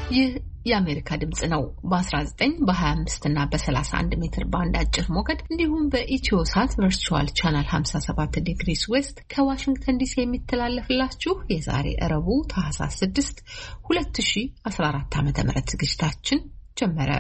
ይህ የአሜሪካ ድምጽ ነው። በ19 በ25 እና በ31 ሜትር ባንድ አጭር ሞገድ እንዲሁም በኢትዮሳት ቨርቹዋል ቻናል 57 ዲግሪስ ዌስት ከዋሽንግተን ዲሲ የሚተላለፍላችሁ የዛሬ ረቡዕ ታህሳስ 6 2014 ዓ.ም ዝግጅታችን ጀመረ።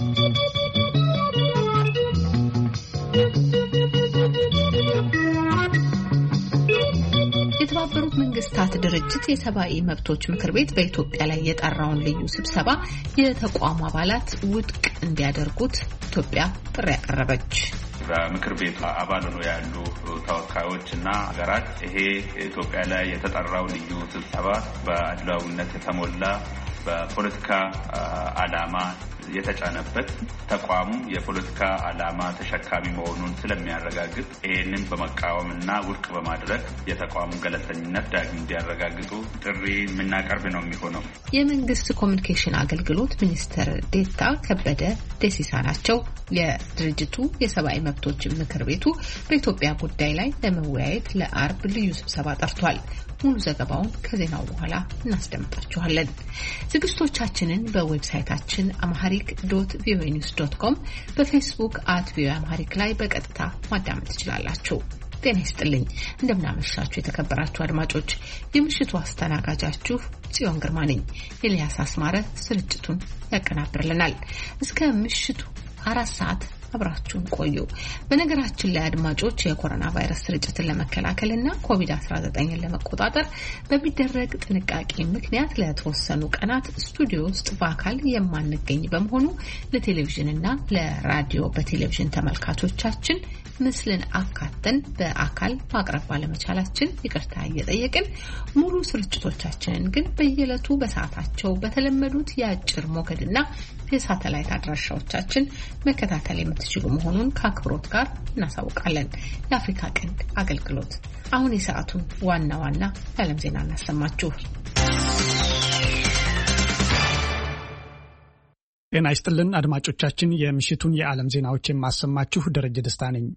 የተባበሩት መንግስታት ድርጅት የሰብአዊ መብቶች ምክር ቤት በኢትዮጵያ ላይ የጠራውን ልዩ ስብሰባ የተቋሙ አባላት ውድቅ እንዲያደርጉት ኢትዮጵያ ጥሪ ያቀረበች። በምክር ቤቱ አባል ሆነው ያሉ ተወካዮች እና ሀገራት ይሄ ኢትዮጵያ ላይ የተጠራው ልዩ ስብሰባ በአድሏዊነት የተሞላ በፖለቲካ ዓላማ የተጫነበት ተቋሙ የፖለቲካ ዓላማ ተሸካሚ መሆኑን ስለሚያረጋግጥ ይሄንን በመቃወምና ውድቅ በማድረግ የተቋሙ ገለልተኝነት ዳግም እንዲያረጋግጡ ጥሪ የምናቀርብ ነው የሚሆነው። የመንግስት ኮሚኒኬሽን አገልግሎት ሚኒስትር ዴኤታ ከበደ ደሲሳ ናቸው። የድርጅቱ የሰብአዊ መብቶች ምክር ቤቱ በኢትዮጵያ ጉዳይ ላይ ለመወያየት ለአርብ ልዩ ስብሰባ ጠርቷል። ሙሉ ዘገባውን ከዜናው በኋላ እናስደምጣችኋለን። ዝግጅቶቻችንን በዌብሳይታችን amharic.voanews.com በፌስቡክ @voaamharic ላይ በቀጥታ ማዳመጥ ትችላላችሁ። ጤና ይስጥልኝ። እንደምናመሻችሁ የተከበራችሁ አድማጮች፣ የምሽቱ አስተናጋጃችሁ ጽዮን ግርማ ነኝ። ኤልያስ አስማረ ስርጭቱን ያቀናብርልናል። እስከ ምሽቱ 4 ሰዓት አብራችሁን ቆዩ። በነገራችን ላይ አድማጮች የኮሮና ቫይረስ ስርጭትን ለመከላከልና ኮቪድ-19ን ለመቆጣጠር በሚደረግ ጥንቃቄ ምክንያት ለተወሰኑ ቀናት ስቱዲዮ ውስጥ በአካል የማንገኝ በመሆኑ ለቴሌቪዥንና ለራዲዮ በቴሌቪዥን ተመልካቾቻችን ምስልን አካተን በአካል ማቅረብ ባለመቻላችን ይቅርታ እየጠየቅን ሙሉ ስርጭቶቻችንን ግን በየዕለቱ በሰዓታቸው በተለመዱት የአጭር ሞገድና የሳተላይት አድራሻዎቻችን መከታተል የምትችሉ መሆኑን ከአክብሮት ጋር እናሳውቃለን። የአፍሪካ ቀንድ አገልግሎት አሁን የሰዓቱን ዋና ዋና የዓለም ዜና እናሰማችሁ። ጤና ይስጥልን አድማጮቻችን፣ የምሽቱን የዓለም ዜናዎች የማሰማችሁ ደረጀ ደስታ ነኝ።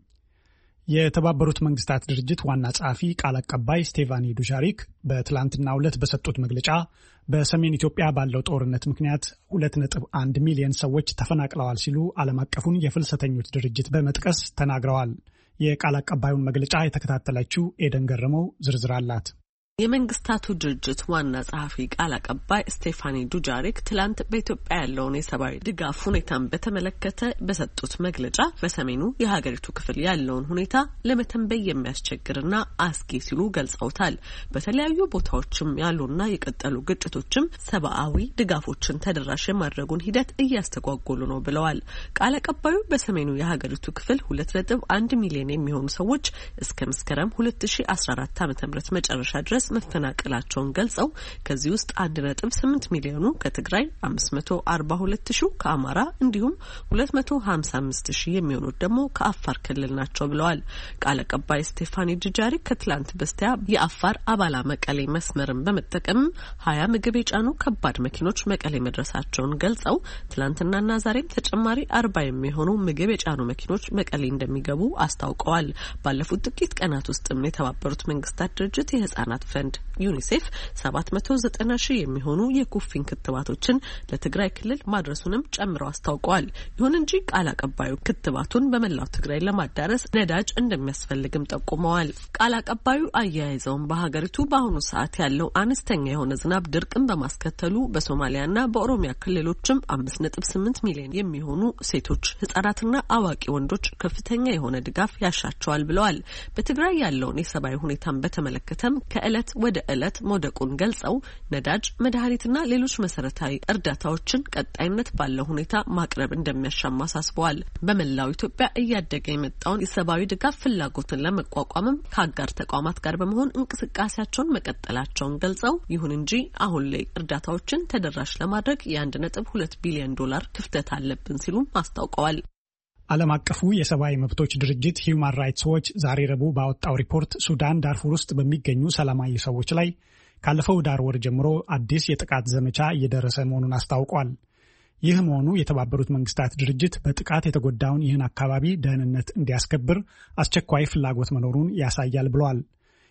የተባበሩት መንግስታት ድርጅት ዋና ጸሐፊ ቃል አቀባይ ስቴፋኒ ዱዣሪክ በትላንትናው ዕለት በሰጡት መግለጫ በሰሜን ኢትዮጵያ ባለው ጦርነት ምክንያት 2.1 ሚሊዮን ሰዎች ተፈናቅለዋል ሲሉ ዓለም አቀፉን የፍልሰተኞች ድርጅት በመጥቀስ ተናግረዋል። የቃል አቀባዩን መግለጫ የተከታተለችው ኤደን ገረመው ዝርዝር አላት። የመንግስታቱ ድርጅት ዋና ጸሐፊ ቃል አቀባይ ስቴፋኒ ዱጃሪክ ትላንት በኢትዮጵያ ያለውን የሰብአዊ ድጋፍ ሁኔታን በተመለከተ በሰጡት መግለጫ በሰሜኑ የሀገሪቱ ክፍል ያለውን ሁኔታ ለመተንበይ የሚያስቸግርና አስጊ ሲሉ ገልጸውታል። በተለያዩ ቦታዎችም ያሉና የቀጠሉ ግጭቶችም ሰብአዊ ድጋፎችን ተደራሽ የማድረጉን ሂደት እያስተጓጎሉ ነው ብለዋል። ቃል አቀባዩ በሰሜኑ የሀገሪቱ ክፍል 2.1 ሚሊዮን የሚሆኑ ሰዎች እስከ መስከረም 2014 ዓ.ም መጨረሻ ድረስ መፈናቀላቸውን ገልጸው ከዚህ ውስጥ 1.8 ሚሊዮኑ ከትግራይ፣ 542,000 ከአማራ እንዲሁም 255,000 የሚሆኑት ደግሞ ከአፋር ክልል ናቸው ብለዋል። ቃል አቀባይ ስቴፋኒ ዱጃሪክ ከትላንት በስቲያ የአፋር አባላ መቀሌ መስመርን በመጠቀም 20 ምግብ የጫኑ ከባድ መኪኖች መቀሌ መድረሳቸውን ገልጸው ትላንትናና ዛሬም ተጨማሪ 40 የሚሆኑ ምግብ የጫኑ መኪኖች መቀሌ እንደሚገቡ አስታውቀዋል። ባለፉት ጥቂት ቀናት ውስጥም የተባበሩት መንግስታት ድርጅት የህፃናት ፈንድ ዩኒሴፍ 790,000 የሚሆኑ የኩፍኝ ክትባቶችን ለትግራይ ክልል ማድረሱንም ጨምረው አስታውቀዋል። ይሁን እንጂ ቃል አቀባዩ ክትባቱን በመላው ትግራይ ለማዳረስ ነዳጅ እንደሚያስፈልግም ጠቁመዋል። ቃል አቀባዩ አያይዘውም በሀገሪቱ በአሁኑ ሰዓት ያለው አነስተኛ የሆነ ዝናብ ድርቅን በማስከተሉ በሶማሊያና በኦሮሚያ ክልሎችም 5.8 ሚሊዮን የሚሆኑ ሴቶች፣ ህጻናትና አዋቂ ወንዶች ከፍተኛ የሆነ ድጋፍ ያሻቸዋል ብለዋል። በትግራይ ያለውን የሰብአዊ ሁኔታን በተመለከተም ከዕለት ወደ ዕለት መውደቁን ገልጸው ነዳጅ፣ መድኃኒትና ሌሎች መሰረታዊ እርዳታዎችን ቀጣይነት ባለው ሁኔታ ማቅረብ እንደሚያሻማ አሳስበዋል። በመላው ኢትዮጵያ እያደገ የመጣውን የሰብአዊ ድጋፍ ፍላጎትን ለመቋቋምም ከአጋር ተቋማት ጋር በመሆን እንቅስቃሴያቸውን መቀጠላቸውን ገልጸው ይሁን እንጂ አሁን ላይ እርዳታዎችን ተደራሽ ለማድረግ $1.2 ቢሊዮን ክፍተት አለብን ሲሉም አስታውቀዋል። ዓለም አቀፉ የሰብአዊ መብቶች ድርጅት ሂዩማን ራይትስ ዎች ዛሬ ረቡዕ ባወጣው ሪፖርት ሱዳን ዳርፉር ውስጥ በሚገኙ ሰላማዊ ሰዎች ላይ ካለፈው ዳር ወር ጀምሮ አዲስ የጥቃት ዘመቻ እየደረሰ መሆኑን አስታውቋል። ይህ መሆኑ የተባበሩት መንግስታት ድርጅት በጥቃት የተጎዳውን ይህን አካባቢ ደህንነት እንዲያስከብር አስቸኳይ ፍላጎት መኖሩን ያሳያል ብሏል።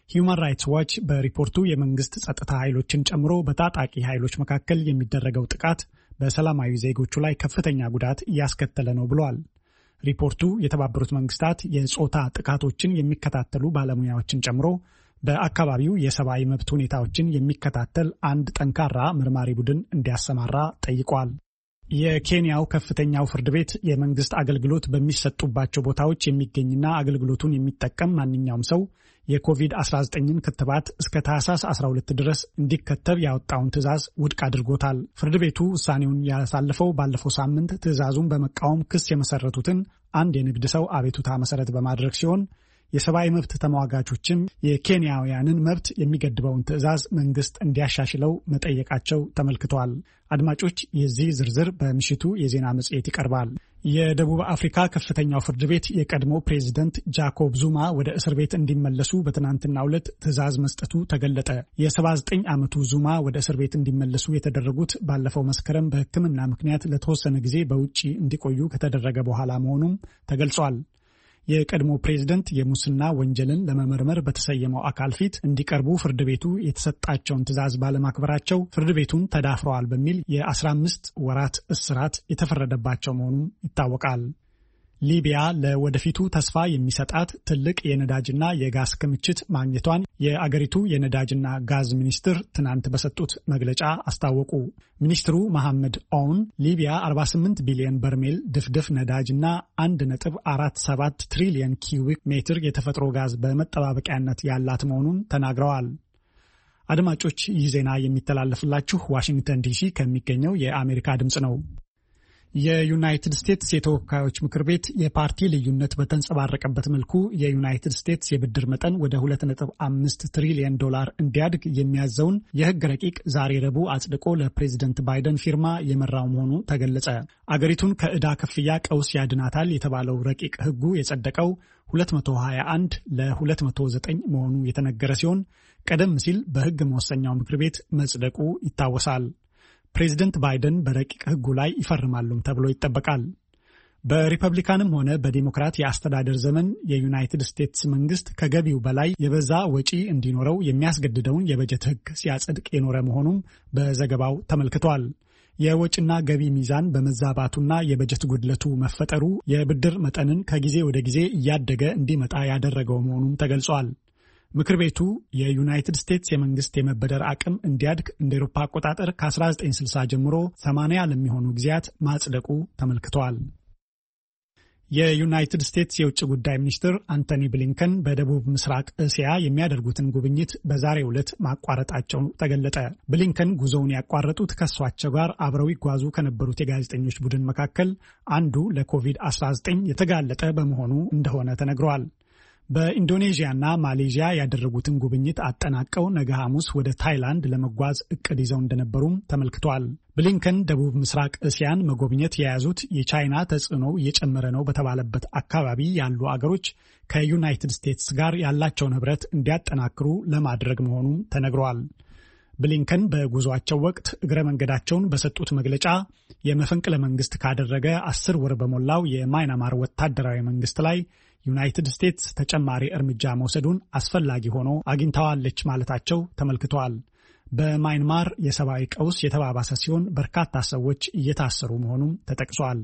ሂዩማን ራይትስ ዋች በሪፖርቱ የመንግስት ጸጥታ ኃይሎችን ጨምሮ በታጣቂ ኃይሎች መካከል የሚደረገው ጥቃት በሰላማዊ ዜጎቹ ላይ ከፍተኛ ጉዳት እያስከተለ ነው ብሏል። ሪፖርቱ የተባበሩት መንግስታት የጾታ ጥቃቶችን የሚከታተሉ ባለሙያዎችን ጨምሮ በአካባቢው የሰብአዊ መብት ሁኔታዎችን የሚከታተል አንድ ጠንካራ መርማሪ ቡድን እንዲያሰማራ ጠይቋል። የኬንያው ከፍተኛው ፍርድ ቤት የመንግስት አገልግሎት በሚሰጡባቸው ቦታዎች የሚገኝና አገልግሎቱን የሚጠቀም ማንኛውም ሰው የኮቪድ-19ን ክትባት እስከ ታህሳስ 12 ድረስ እንዲከተብ ያወጣውን ትዕዛዝ ውድቅ አድርጎታል። ፍርድ ቤቱ ውሳኔውን ያሳለፈው ባለፈው ሳምንት ትዕዛዙን በመቃወም ክስ የመሰረቱትን አንድ የንግድ ሰው አቤቱታ መሰረት በማድረግ ሲሆን የሰብአዊ መብት ተሟጋቾችም የኬንያውያንን መብት የሚገድበውን ትዕዛዝ መንግስት እንዲያሻሽለው መጠየቃቸው ተመልክቷል። አድማጮች፣ የዚህ ዝርዝር በምሽቱ የዜና መጽሔት ይቀርባል። የደቡብ አፍሪካ ከፍተኛው ፍርድ ቤት የቀድሞ ፕሬዝደንት ጃኮብ ዙማ ወደ እስር ቤት እንዲመለሱ በትናንትናው ዕለት ትዕዛዝ መስጠቱ ተገለጠ። የ79 ዓመቱ ዙማ ወደ እስር ቤት እንዲመለሱ የተደረጉት ባለፈው መስከረም በሕክምና ምክንያት ለተወሰነ ጊዜ በውጪ እንዲቆዩ ከተደረገ በኋላ መሆኑም ተገልጿል። የቀድሞ ፕሬዝደንት የሙስና ወንጀልን ለመመርመር በተሰየመው አካል ፊት እንዲቀርቡ ፍርድ ቤቱ የተሰጣቸውን ትዕዛዝ ባለማክበራቸው ፍርድ ቤቱን ተዳፍረዋል በሚል የ15 ወራት እስራት የተፈረደባቸው መሆኑን ይታወቃል። ሊቢያ ለወደፊቱ ተስፋ የሚሰጣት ትልቅ የነዳጅና የጋዝ ክምችት ማግኘቷን የአገሪቱ የነዳጅና ጋዝ ሚኒስትር ትናንት በሰጡት መግለጫ አስታወቁ። ሚኒስትሩ መሐመድ ኦውን ሊቢያ 48 ቢሊዮን በርሜል ድፍድፍ ነዳጅና 1.47 ትሪሊዮን ኪዩቢክ ሜትር የተፈጥሮ ጋዝ በመጠባበቂያነት ያላት መሆኑን ተናግረዋል። አድማጮች፣ ይህ ዜና የሚተላለፍላችሁ ዋሽንግተን ዲሲ ከሚገኘው የአሜሪካ ድምፅ ነው። የዩናይትድ ስቴትስ የተወካዮች ምክር ቤት የፓርቲ ልዩነት በተንጸባረቀበት መልኩ የዩናይትድ ስቴትስ የብድር መጠን ወደ 2.5 ትሪሊዮን ዶላር እንዲያድግ የሚያዘውን የሕግ ረቂቅ ዛሬ ረቡዕ አጽድቆ ለፕሬዝደንት ባይደን ፊርማ የመራው መሆኑ ተገለጸ። አገሪቱን ከዕዳ ክፍያ ቀውስ ያድናታል የተባለው ረቂቅ ሕጉ የጸደቀው 221 ለ209 መሆኑ የተነገረ ሲሆን ቀደም ሲል በሕግ መወሰኛው ምክር ቤት መጽደቁ ይታወሳል። ፕሬዝደንት ባይደን በረቂቅ ሕጉ ላይ ይፈርማሉም ተብሎ ይጠበቃል። በሪፐብሊካንም ሆነ በዲሞክራት የአስተዳደር ዘመን የዩናይትድ ስቴትስ መንግስት ከገቢው በላይ የበዛ ወጪ እንዲኖረው የሚያስገድደውን የበጀት ሕግ ሲያጸድቅ የኖረ መሆኑም በዘገባው ተመልክቷል። የወጪና ገቢ ሚዛን በመዛባቱና የበጀት ጉድለቱ መፈጠሩ የብድር መጠንን ከጊዜ ወደ ጊዜ እያደገ እንዲመጣ ያደረገው መሆኑም ተገልጿል። ምክር ቤቱ የዩናይትድ ስቴትስ የመንግስት የመበደር አቅም እንዲያድግ እንደ አውሮፓ አቆጣጠር ከ1960 ጀምሮ 80 ለሚሆኑ ጊዜያት ማጽደቁ ተመልክቷል። የዩናይትድ ስቴትስ የውጭ ጉዳይ ሚኒስትር አንቶኒ ብሊንከን በደቡብ ምስራቅ እስያ የሚያደርጉትን ጉብኝት በዛሬው ዕለት ማቋረጣቸው ተገለጠ። ብሊንከን ጉዞውን ያቋረጡት ከሷቸው ጋር አብረው ይጓዙ ከነበሩት የጋዜጠኞች ቡድን መካከል አንዱ ለኮቪድ-19 የተጋለጠ በመሆኑ እንደሆነ ተነግሯል። በኢንዶኔዥያና ማሌዥያ ያደረጉትን ጉብኝት አጠናቀው ነገ ሐሙስ ወደ ታይላንድ ለመጓዝ እቅድ ይዘው እንደነበሩም ተመልክቷል። ብሊንከን ደቡብ ምስራቅ እስያን መጎብኘት የያዙት የቻይና ተጽዕኖ እየጨመረ ነው በተባለበት አካባቢ ያሉ አገሮች ከዩናይትድ ስቴትስ ጋር ያላቸውን ሕብረት እንዲያጠናክሩ ለማድረግ መሆኑም ተነግሯል። ብሊንከን በጉዟቸው ወቅት እግረ መንገዳቸውን በሰጡት መግለጫ የመፈንቅለ መንግስት ካደረገ 10 ወር በሞላው የማይናማር ወታደራዊ መንግስት ላይ ዩናይትድ ስቴትስ ተጨማሪ እርምጃ መውሰዱን አስፈላጊ ሆኖ አግኝተዋለች ማለታቸው ተመልክተዋል። በማይንማር የሰብአዊ ቀውስ የተባባሰ ሲሆን በርካታ ሰዎች እየታሰሩ መሆኑም ተጠቅሷል።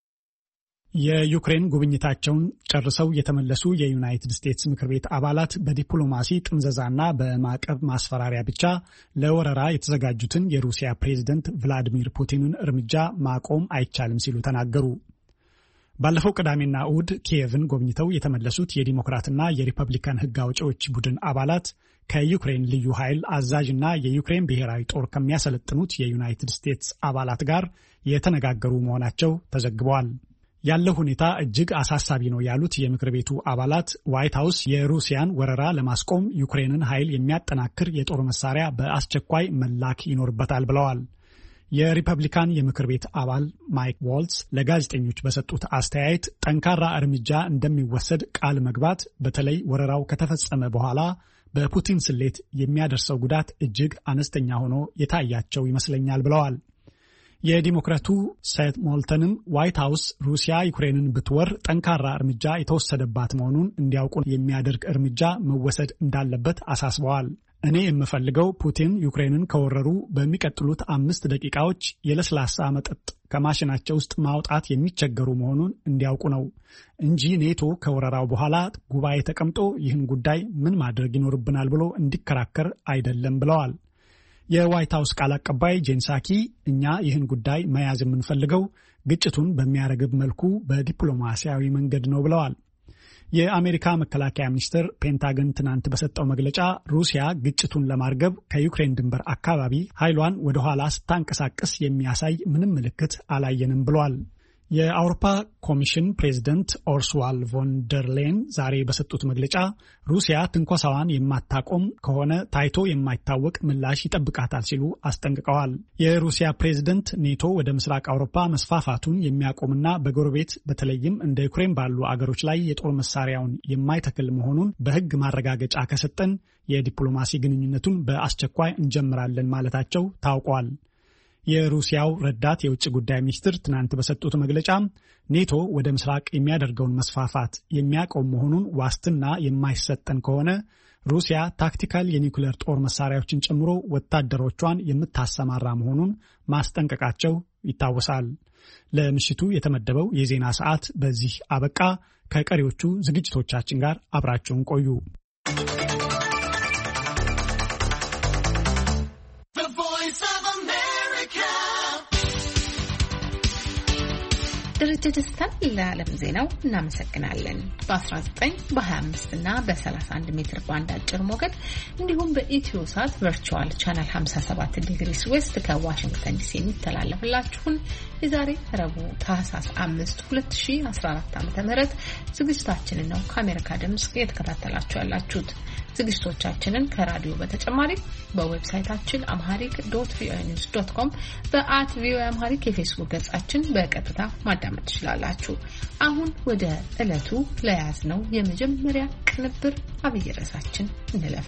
የዩክሬን ጉብኝታቸውን ጨርሰው የተመለሱ የዩናይትድ ስቴትስ ምክር ቤት አባላት በዲፕሎማሲ ጥምዘዛና በማዕቀብ ማስፈራሪያ ብቻ ለወረራ የተዘጋጁትን የሩሲያ ፕሬዝደንት ቭላዲሚር ፑቲንን እርምጃ ማቆም አይቻልም ሲሉ ተናገሩ። ባለፈው ቅዳሜና እሁድ ኪየቭን ጎብኝተው የተመለሱት የዲሞክራትና የሪፐብሊካን ሕግ አውጪዎች ቡድን አባላት ከዩክሬን ልዩ ኃይል አዛዥና የዩክሬን ብሔራዊ ጦር ከሚያሰለጥኑት የዩናይትድ ስቴትስ አባላት ጋር የተነጋገሩ መሆናቸው ተዘግበዋል። ያለው ሁኔታ እጅግ አሳሳቢ ነው ያሉት የምክር ቤቱ አባላት ዋይት ሀውስ የሩሲያን ወረራ ለማስቆም ዩክሬንን ኃይል የሚያጠናክር የጦር መሳሪያ በአስቸኳይ መላክ ይኖርበታል ብለዋል። የሪፐብሊካን የምክር ቤት አባል ማይክ ዋልትስ ለጋዜጠኞች በሰጡት አስተያየት ጠንካራ እርምጃ እንደሚወሰድ ቃል መግባት በተለይ ወረራው ከተፈጸመ በኋላ በፑቲን ስሌት የሚያደርሰው ጉዳት እጅግ አነስተኛ ሆኖ የታያቸው ይመስለኛል ብለዋል። የዲሞክራቱ ሴት ሞልተንም ዋይት ሃውስ ሩሲያ ዩክሬንን ብትወር ጠንካራ እርምጃ የተወሰደባት መሆኑን እንዲያውቁ የሚያደርግ እርምጃ መወሰድ እንዳለበት አሳስበዋል። እኔ የምፈልገው ፑቲን ዩክሬንን ከወረሩ በሚቀጥሉት 5 ደቂቃዎች የለስላሳ መጠጥ ከማሽናቸው ውስጥ ማውጣት የሚቸገሩ መሆኑን እንዲያውቁ ነው እንጂ ኔቶ ከወረራው በኋላ ጉባኤ ተቀምጦ ይህን ጉዳይ ምን ማድረግ ይኖርብናል ብሎ እንዲከራከር አይደለም ብለዋል። የዋይት ሃውስ ቃል አቀባይ ጄን ሳኪ እኛ ይህን ጉዳይ መያዝ የምንፈልገው ግጭቱን በሚያረግብ መልኩ በዲፕሎማሲያዊ መንገድ ነው ብለዋል። የአሜሪካ መከላከያ ሚኒስቴር ፔንታገን ትናንት በሰጠው መግለጫ ሩሲያ ግጭቱን ለማርገብ ከዩክሬን ድንበር አካባቢ ኃይሏን ወደ ኋላ ስታንቀሳቀስ የሚያሳይ ምንም ምልክት አላየንም ብሏል። የአውሮፓ ኮሚሽን ፕሬዝደንት ኡርሱላ ቮን ደር ሌየን ዛሬ በሰጡት መግለጫ ሩሲያ ትንኮሳዋን የማታቆም ከሆነ ታይቶ የማይታወቅ ምላሽ ይጠብቃታል ሲሉ አስጠንቅቀዋል። የሩሲያ ፕሬዝደንት ኔቶ ወደ ምስራቅ አውሮፓ መስፋፋቱን የሚያቆምና በጎረቤት በተለይም እንደ ዩክሬን ባሉ አገሮች ላይ የጦር መሳሪያውን የማይተክል መሆኑን በሕግ ማረጋገጫ ከሰጠን የዲፕሎማሲ ግንኙነቱን በአስቸኳይ እንጀምራለን ማለታቸው ታውቋል። የሩሲያው ረዳት የውጭ ጉዳይ ሚኒስትር ትናንት በሰጡት መግለጫ ኔቶ ወደ ምስራቅ የሚያደርገውን መስፋፋት የሚያቆም መሆኑን ዋስትና የማይሰጠን ከሆነ ሩሲያ ታክቲካል የኒውክሌር ጦር መሳሪያዎችን ጨምሮ ወታደሮቿን የምታሰማራ መሆኑን ማስጠንቀቃቸው ይታወሳል። ለምሽቱ የተመደበው የዜና ሰዓት በዚህ አበቃ። ከቀሪዎቹ ዝግጅቶቻችን ጋር አብራችሁን ቆዩ። ደረጀ ደስታን ለዓለም ዜናው እናመሰግናለን። በ19 በ25 እና በ31 ሜትር ባንድ አጭር ሞገድ እንዲሁም በኢትዮሳት ቨርቹዋል ቻናል 57 ዲግሪስ ዌስት ከዋሽንግተን ዲሲ የሚተላለፍላችሁን የዛሬ ረቡዕ ታህሳስ 5 2014 ዓ.ም ዝግጅታችንን ነው ከአሜሪካ ድምጽ እየተከታተላችሁ ያላችሁት። ዝግጅቶቻችንን ከራዲዮ በተጨማሪ በዌብሳይታችን amharic.voanews.com @voaamharic የፌስቡክ ገጻችን በቀጥታ ማዳመጥ ትችላላችሁ። አሁን ወደ ዕለቱ ለያዝነው የመጀመሪያ ቅንብር አብይ ርዕሳችን እንለፍ።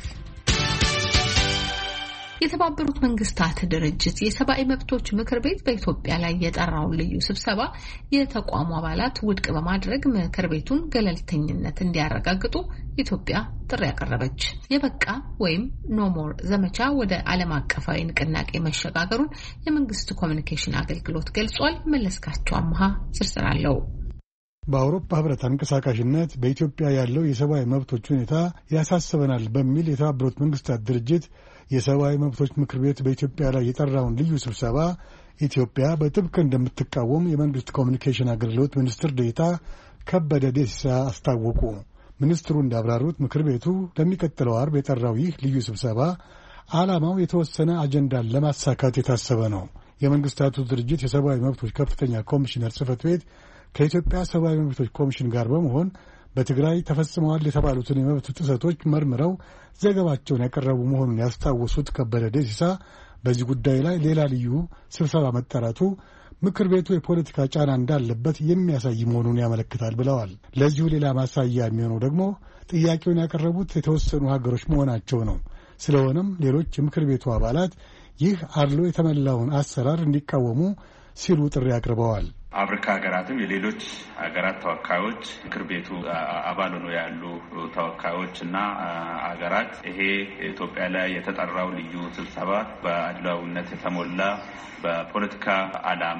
የተባበሩት መንግስታት ድርጅት የሰብአዊ መብቶች ምክር ቤት በኢትዮጵያ ላይ የጠራውን ልዩ ስብሰባ የተቋሙ አባላት ውድቅ በማድረግ ምክር ቤቱን ገለልተኝነት እንዲያረጋግጡ ኢትዮጵያ ጥሪ ያቀረበች። የበቃ ወይም ኖሞር ዘመቻ ወደ ዓለም አቀፋዊ ንቅናቄ መሸጋገሩን የመንግስት ኮሚኒኬሽን አገልግሎት ገልጿል። መለስካቸው አምሃ ዝርዝር አለው። በአውሮፓ ህብረት አንቀሳቃሽነት በኢትዮጵያ ያለው የሰብአዊ መብቶች ሁኔታ ያሳስበናል በሚል የተባበሩት መንግስታት ድርጅት የሰብአዊ መብቶች ምክር ቤት በኢትዮጵያ ላይ የጠራውን ልዩ ስብሰባ ኢትዮጵያ በጥብቅ እንደምትቃወም የመንግስት ኮሚኒኬሽን አገልግሎት ሚኒስትር ዴኤታ ከበደ ደሲሳ አስታወቁ። ሚኒስትሩ እንዳብራሩት ምክር ቤቱ ለሚቀጥለው ዓርብ የጠራው ይህ ልዩ ስብሰባ ዓላማው የተወሰነ አጀንዳን ለማሳካት የታሰበ ነው። የመንግስታቱ ድርጅት የሰብአዊ መብቶች ከፍተኛ ኮሚሽነር ጽሕፈት ቤት ከኢትዮጵያ ሰብአዊ መብቶች ኮሚሽን ጋር በመሆን በትግራይ ተፈጽመዋል የተባሉትን የመብት ጥሰቶች መርምረው ዘገባቸውን ያቀረቡ መሆኑን ያስታወሱት ከበደ ደሲሳ በዚህ ጉዳይ ላይ ሌላ ልዩ ስብሰባ መጠራቱ ምክር ቤቱ የፖለቲካ ጫና እንዳለበት የሚያሳይ መሆኑን ያመለክታል ብለዋል። ለዚሁ ሌላ ማሳያ የሚሆነው ደግሞ ጥያቄውን ያቀረቡት የተወሰኑ ሀገሮች መሆናቸው ነው። ስለሆነም ሌሎች የምክር ቤቱ አባላት ይህ አድሎ የተመላውን አሰራር እንዲቃወሙ ሲሉ ጥሪ አቅርበዋል። አፍሪካ ሀገራትም የሌሎች ሀገራት ተወካዮች ምክር ቤቱ አባል ሆነው ያሉ ተወካዮች እና ሀገራት ይሄ ኢትዮጵያ ላይ የተጠራው ልዩ ስብሰባ በአድሏዊነት የተሞላ በፖለቲካ ዓላማ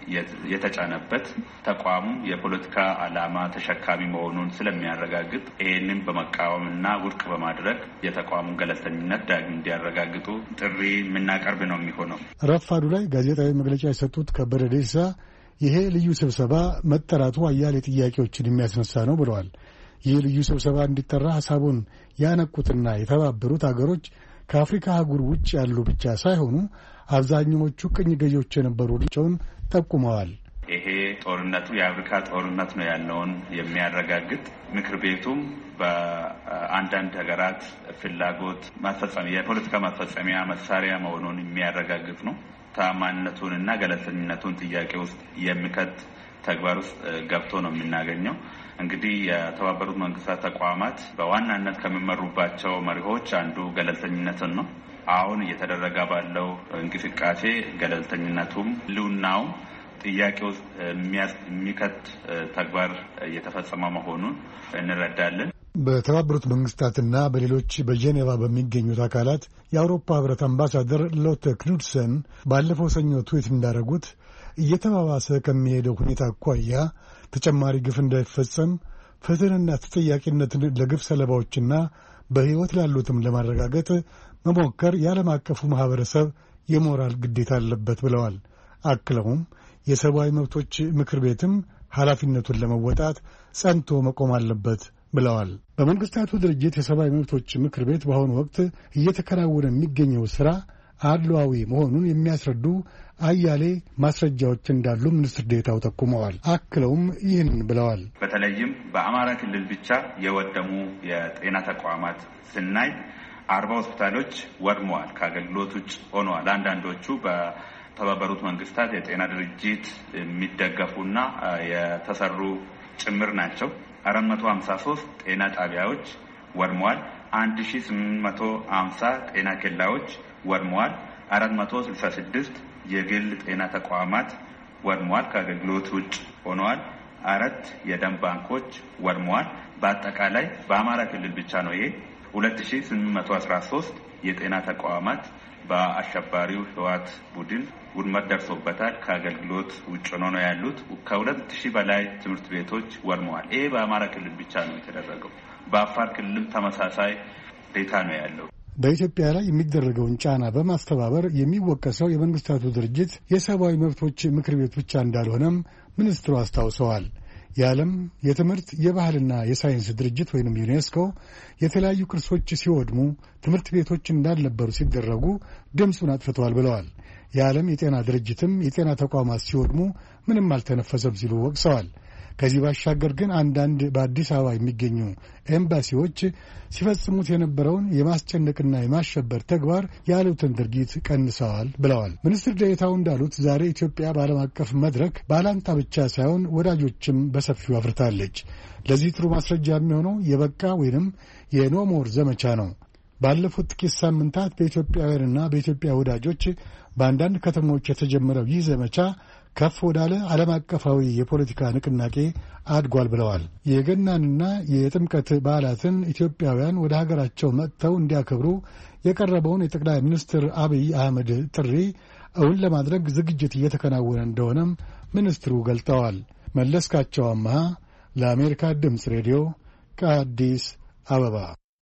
የተጫነበት ተቋሙ የፖለቲካ ዓላማ ተሸካሚ መሆኑን ስለሚያረጋግጥ ይህንን በመቃወምና ውድቅ በማድረግ የተቋሙን ገለልተኝነት ዳግም እንዲያረጋግጡ ጥሪ የምናቀርብ ነው የሚሆነው። ረፋዱ ላይ ጋዜጣዊ መግለጫ የሰጡት ከበደ ደሲሳ ይሄ ልዩ ስብሰባ መጠራቱ አያሌ ጥያቄዎችን የሚያስነሳ ነው ብለዋል። ይህ ልዩ ስብሰባ እንዲጠራ ሀሳቡን ያነቁትና የተባበሩት አገሮች ከአፍሪካ አህጉር ውጭ ያሉ ብቻ ሳይሆኑ አብዛኛዎቹ ቅኝ ገዢዎች የነበሩቸውን ጠቁመዋል። ይሄ ጦርነቱ የአፍሪካ ጦርነት ነው ያለውን የሚያረጋግጥ ምክር ቤቱም በአንዳንድ ሀገራት ፍላጎት ማስፈጸሚያ የፖለቲካ ማስፈጸሚያ መሳሪያ መሆኑን የሚያረጋግጥ ነው። ታማኝነቱንና ገለልተኝነቱን ጥያቄ ውስጥ የሚከት ተግባር ውስጥ ገብቶ ነው የምናገኘው። እንግዲህ የተባበሩት መንግስታት ተቋማት በዋናነት ከሚመሩባቸው መሪሆች አንዱ ገለልተኝነትን ነው። አሁን እየተደረገ ባለው እንቅስቃሴ ገለልተኝነቱም ልውናው ጥያቄ ውስጥ የሚከት ተግባር እየተፈጸመ መሆኑን እንረዳለን። በተባበሩት መንግስታትና በሌሎች በጄኔቫ በሚገኙት አካላት የአውሮፓ ህብረት አምባሳደር ሎተ ክኑድሰን ባለፈው ሰኞ ትዊት እንዳደረጉት እየተባባሰ ከሚሄደው ሁኔታ አኳያ ተጨማሪ ግፍ እንዳይፈጸም ፍትህንና ተጠያቂነትን ለግፍ ሰለባዎችና በሕይወት ላሉትም ለማረጋገጥ መሞከር የዓለም አቀፉ ማኅበረሰብ የሞራል ግዴታ አለበት ብለዋል። አክለውም የሰብአዊ መብቶች ምክር ቤትም ኃላፊነቱን ለመወጣት ጸንቶ መቆም አለበት ብለዋል። በመንግስታቱ ድርጅት የሰብአዊ መብቶች ምክር ቤት በአሁኑ ወቅት እየተከናወነ የሚገኘው ሥራ አድሏዊ መሆኑን የሚያስረዱ አያሌ ማስረጃዎች እንዳሉ ሚኒስትር ዴኤታው ጠቁመዋል። አክለውም ይህን ብለዋል። በተለይም በአማራ ክልል ብቻ የወደሙ የጤና ተቋማት ስናይ 40 ሆስፒታሎች ወድመዋል፣ ከአገልግሎት ውጭ ሆነዋል። አንዳንዶቹ በተባበሩት መንግስታት የጤና ድርጅት የሚደገፉና የተሰሩ ጭምር ናቸው። 453 ጤና ጣቢያዎች ወድመዋል። 1850 ጤና ኬላዎች ወድመዋል። 466 የግል ጤና ተቋማት ወድመዋል፣ ከአገልግሎት ውጭ ሆነዋል። 4 የደም ባንኮች ወድመዋል። በአጠቃላይ በአማራ ክልል ብቻ ነው ይሄ 2813 የጤና ተቋማት በአሸባሪው ህወሓት ቡድን ውድመት ደርሶበታል፣ ከአገልግሎት ውጭ ነው ያሉት። ከ2000 በላይ ትምህርት ቤቶች ወድመዋል። ይሄ በአማራ ክልል ብቻ ነው የተደረገው። በአፋር ክልልም ተመሳሳይ ዴታ ነው ያለው። በኢትዮጵያ ላይ የሚደረገውን ጫና በማስተባበር የሚወቀሰው የመንግስታቱ ድርጅት የሰብአዊ መብቶች ምክር ቤት ብቻ እንዳልሆነም ሚኒስትሩ አስታውሰዋል። የዓለም የትምህርት የባህልና የሳይንስ ድርጅት ወይም ዩኔስኮ የተለያዩ ቅርሶች ሲወድሙ ትምህርት ቤቶች እንዳልነበሩ ሲደረጉ ድምፁን አጥፍተዋል ብለዋል። የዓለም የጤና ድርጅትም የጤና ተቋማት ሲወድሙ ምንም አልተነፈሰም ሲሉ ወቅሰዋል። ከዚህ ባሻገር ግን አንዳንድ በአዲስ አበባ የሚገኙ ኤምባሲዎች ሲፈጽሙት የነበረውን የማስጨነቅና የማሸበር ተግባር ያሉትን ድርጊት ቀንሰዋል ብለዋል። ሚኒስትር ዴኤታው እንዳሉት ዛሬ ኢትዮጵያ በዓለም አቀፍ መድረክ ባላንጣ ብቻ ሳይሆን ወዳጆችም በሰፊው አፍርታለች። ለዚህ ጥሩ ማስረጃ የሚሆነው የበቃ ወይንም የኖሞር ዘመቻ ነው። ባለፉት ጥቂት ሳምንታት በኢትዮጵያውያንና በኢትዮጵያ ወዳጆች በአንዳንድ ከተሞች የተጀመረው ይህ ዘመቻ ከፍ ወዳለ ዓለም አቀፋዊ የፖለቲካ ንቅናቄ አድጓል ብለዋል። የገናንና የጥምቀት በዓላትን ኢትዮጵያውያን ወደ ሀገራቸው መጥተው እንዲያከብሩ የቀረበውን የጠቅላይ ሚኒስትር አብይ አህመድ ጥሪ እውን ለማድረግ ዝግጅት እየተከናወነ እንደሆነም ሚኒስትሩ ገልጠዋል። መለስካቸው አማሃ ለአሜሪካ ድምፅ ሬዲዮ ከአዲስ አበባ።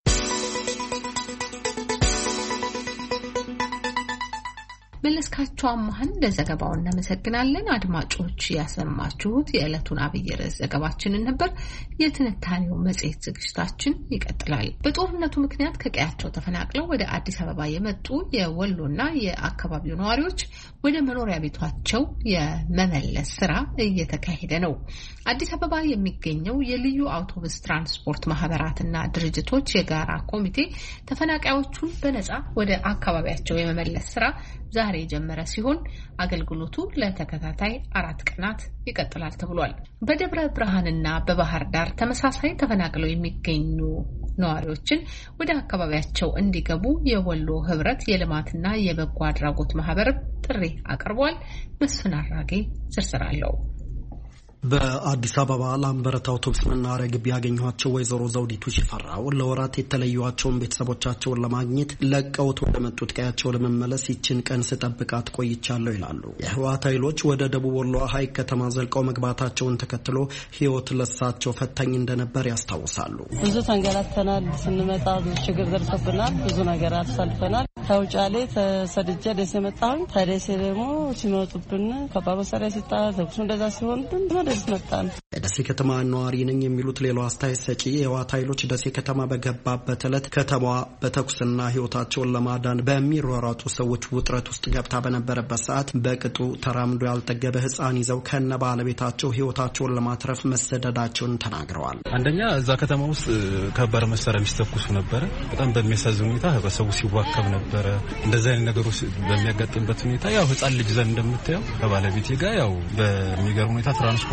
መለስካቸው አማህን ለዘገባው እናመሰግናለን። አድማጮች ያሰማችሁት የዕለቱን አብይ ርዕስ ዘገባችንን ነበር። የትንታኔው መጽሔት ዝግጅታችን ይቀጥላል። በጦርነቱ ምክንያት ከቀያቸው ተፈናቅለው ወደ አዲስ አበባ የመጡ የወሎና የአካባቢው ነዋሪዎች ወደ መኖሪያ ቤታቸው የመመለስ ስራ እየተካሄደ ነው። አዲስ አበባ የሚገኘው የልዩ አውቶቡስ ትራንስፖርት ማህበራትና ድርጅቶች የጋራ ኮሚቴ ተፈናቃዮቹን በነጻ ወደ አካባቢያቸው የመመለስ ስራ ዛሬ የጀመረ ሲሆን አገልግሎቱ ለተከታታይ 4 ቀናት ይቀጥላል ተብሏል። በደብረ ብርሃንና በባህር ዳር ተመሳሳይ ተፈናቅለው የሚገኙ ነዋሪዎችን ወደ አካባቢያቸው እንዲገቡ የወሎ ህብረት የልማትና የበጎ አድራጎት ማህበር ጥሪ አቅርቧል። መስፍን አራጌ ዝርዝር አለው። በአዲስ አበባ ላምበረት አውቶቡስ መናኸሪያ ግቢ ያገኘኋቸው ወይዘሮ ዘውዲቱ ሽፈራው ለወራት የተለዩዋቸውን ቤተሰቦቻቸውን ለማግኘት ለቀውት ወደ መጡት ቀያቸው ለመመለስ ይችን ቀን ስጠብቃት ቆይቻለሁ ይላሉ። የህወሓት ኃይሎች ወደ ደቡብ ወሎ ሀይቅ ከተማ ዘልቀው መግባታቸውን ተከትሎ ህይወት ለሳቸው ፈታኝ እንደነበር ያስታውሳሉ። ብዙ ተንገላተናል። ስንመጣ ብዙ ችግር ደርሶብናል። ብዙ ነገር አሳልፈናል። ከውጫሌ ተሰድጄ ደሴ መጣሁ። ከደሴ ደግሞ ሲመጡብን ከባድ መሳሪያ ሲጣ ተኩሱ እንደዛ ሲሆንብን ደስ መጣን። የደሴ ከተማ ነዋሪ ነኝ የሚሉት ሌላው አስተያየት ሰጪ የህወሓት ኃይሎች ደሴ ከተማ በገባበት ዕለት ከተማዋ በተኩስና ህይወታቸውን ለማዳን በሚሯሯጡ ሰዎች ውጥረት ውስጥ ገብታ በነበረበት ሰዓት በቅጡ ተራምዶ ያልጠገበ ህፃን ይዘው ከነ ባለቤታቸው ህይወታቸውን ለማትረፍ መሰደዳቸውን ተናግረዋል። አንደኛ እዛ ከተማ ውስጥ ከባድ መሳሪያ የሚተኩሱ ነበረ። በጣም በሚያሳዝን ሁኔታ ህብረተሰቡ ሲዋከብ ነበረ። እንደዚህ አይነት ነገሮች በሚያጋጥምበት ሁኔታ ያው ህፃን ልጅ ዘንድ እንደምታየው ከባለቤቴ ጋር ያው በሚገርም ሁኔታ ትራንስፖርት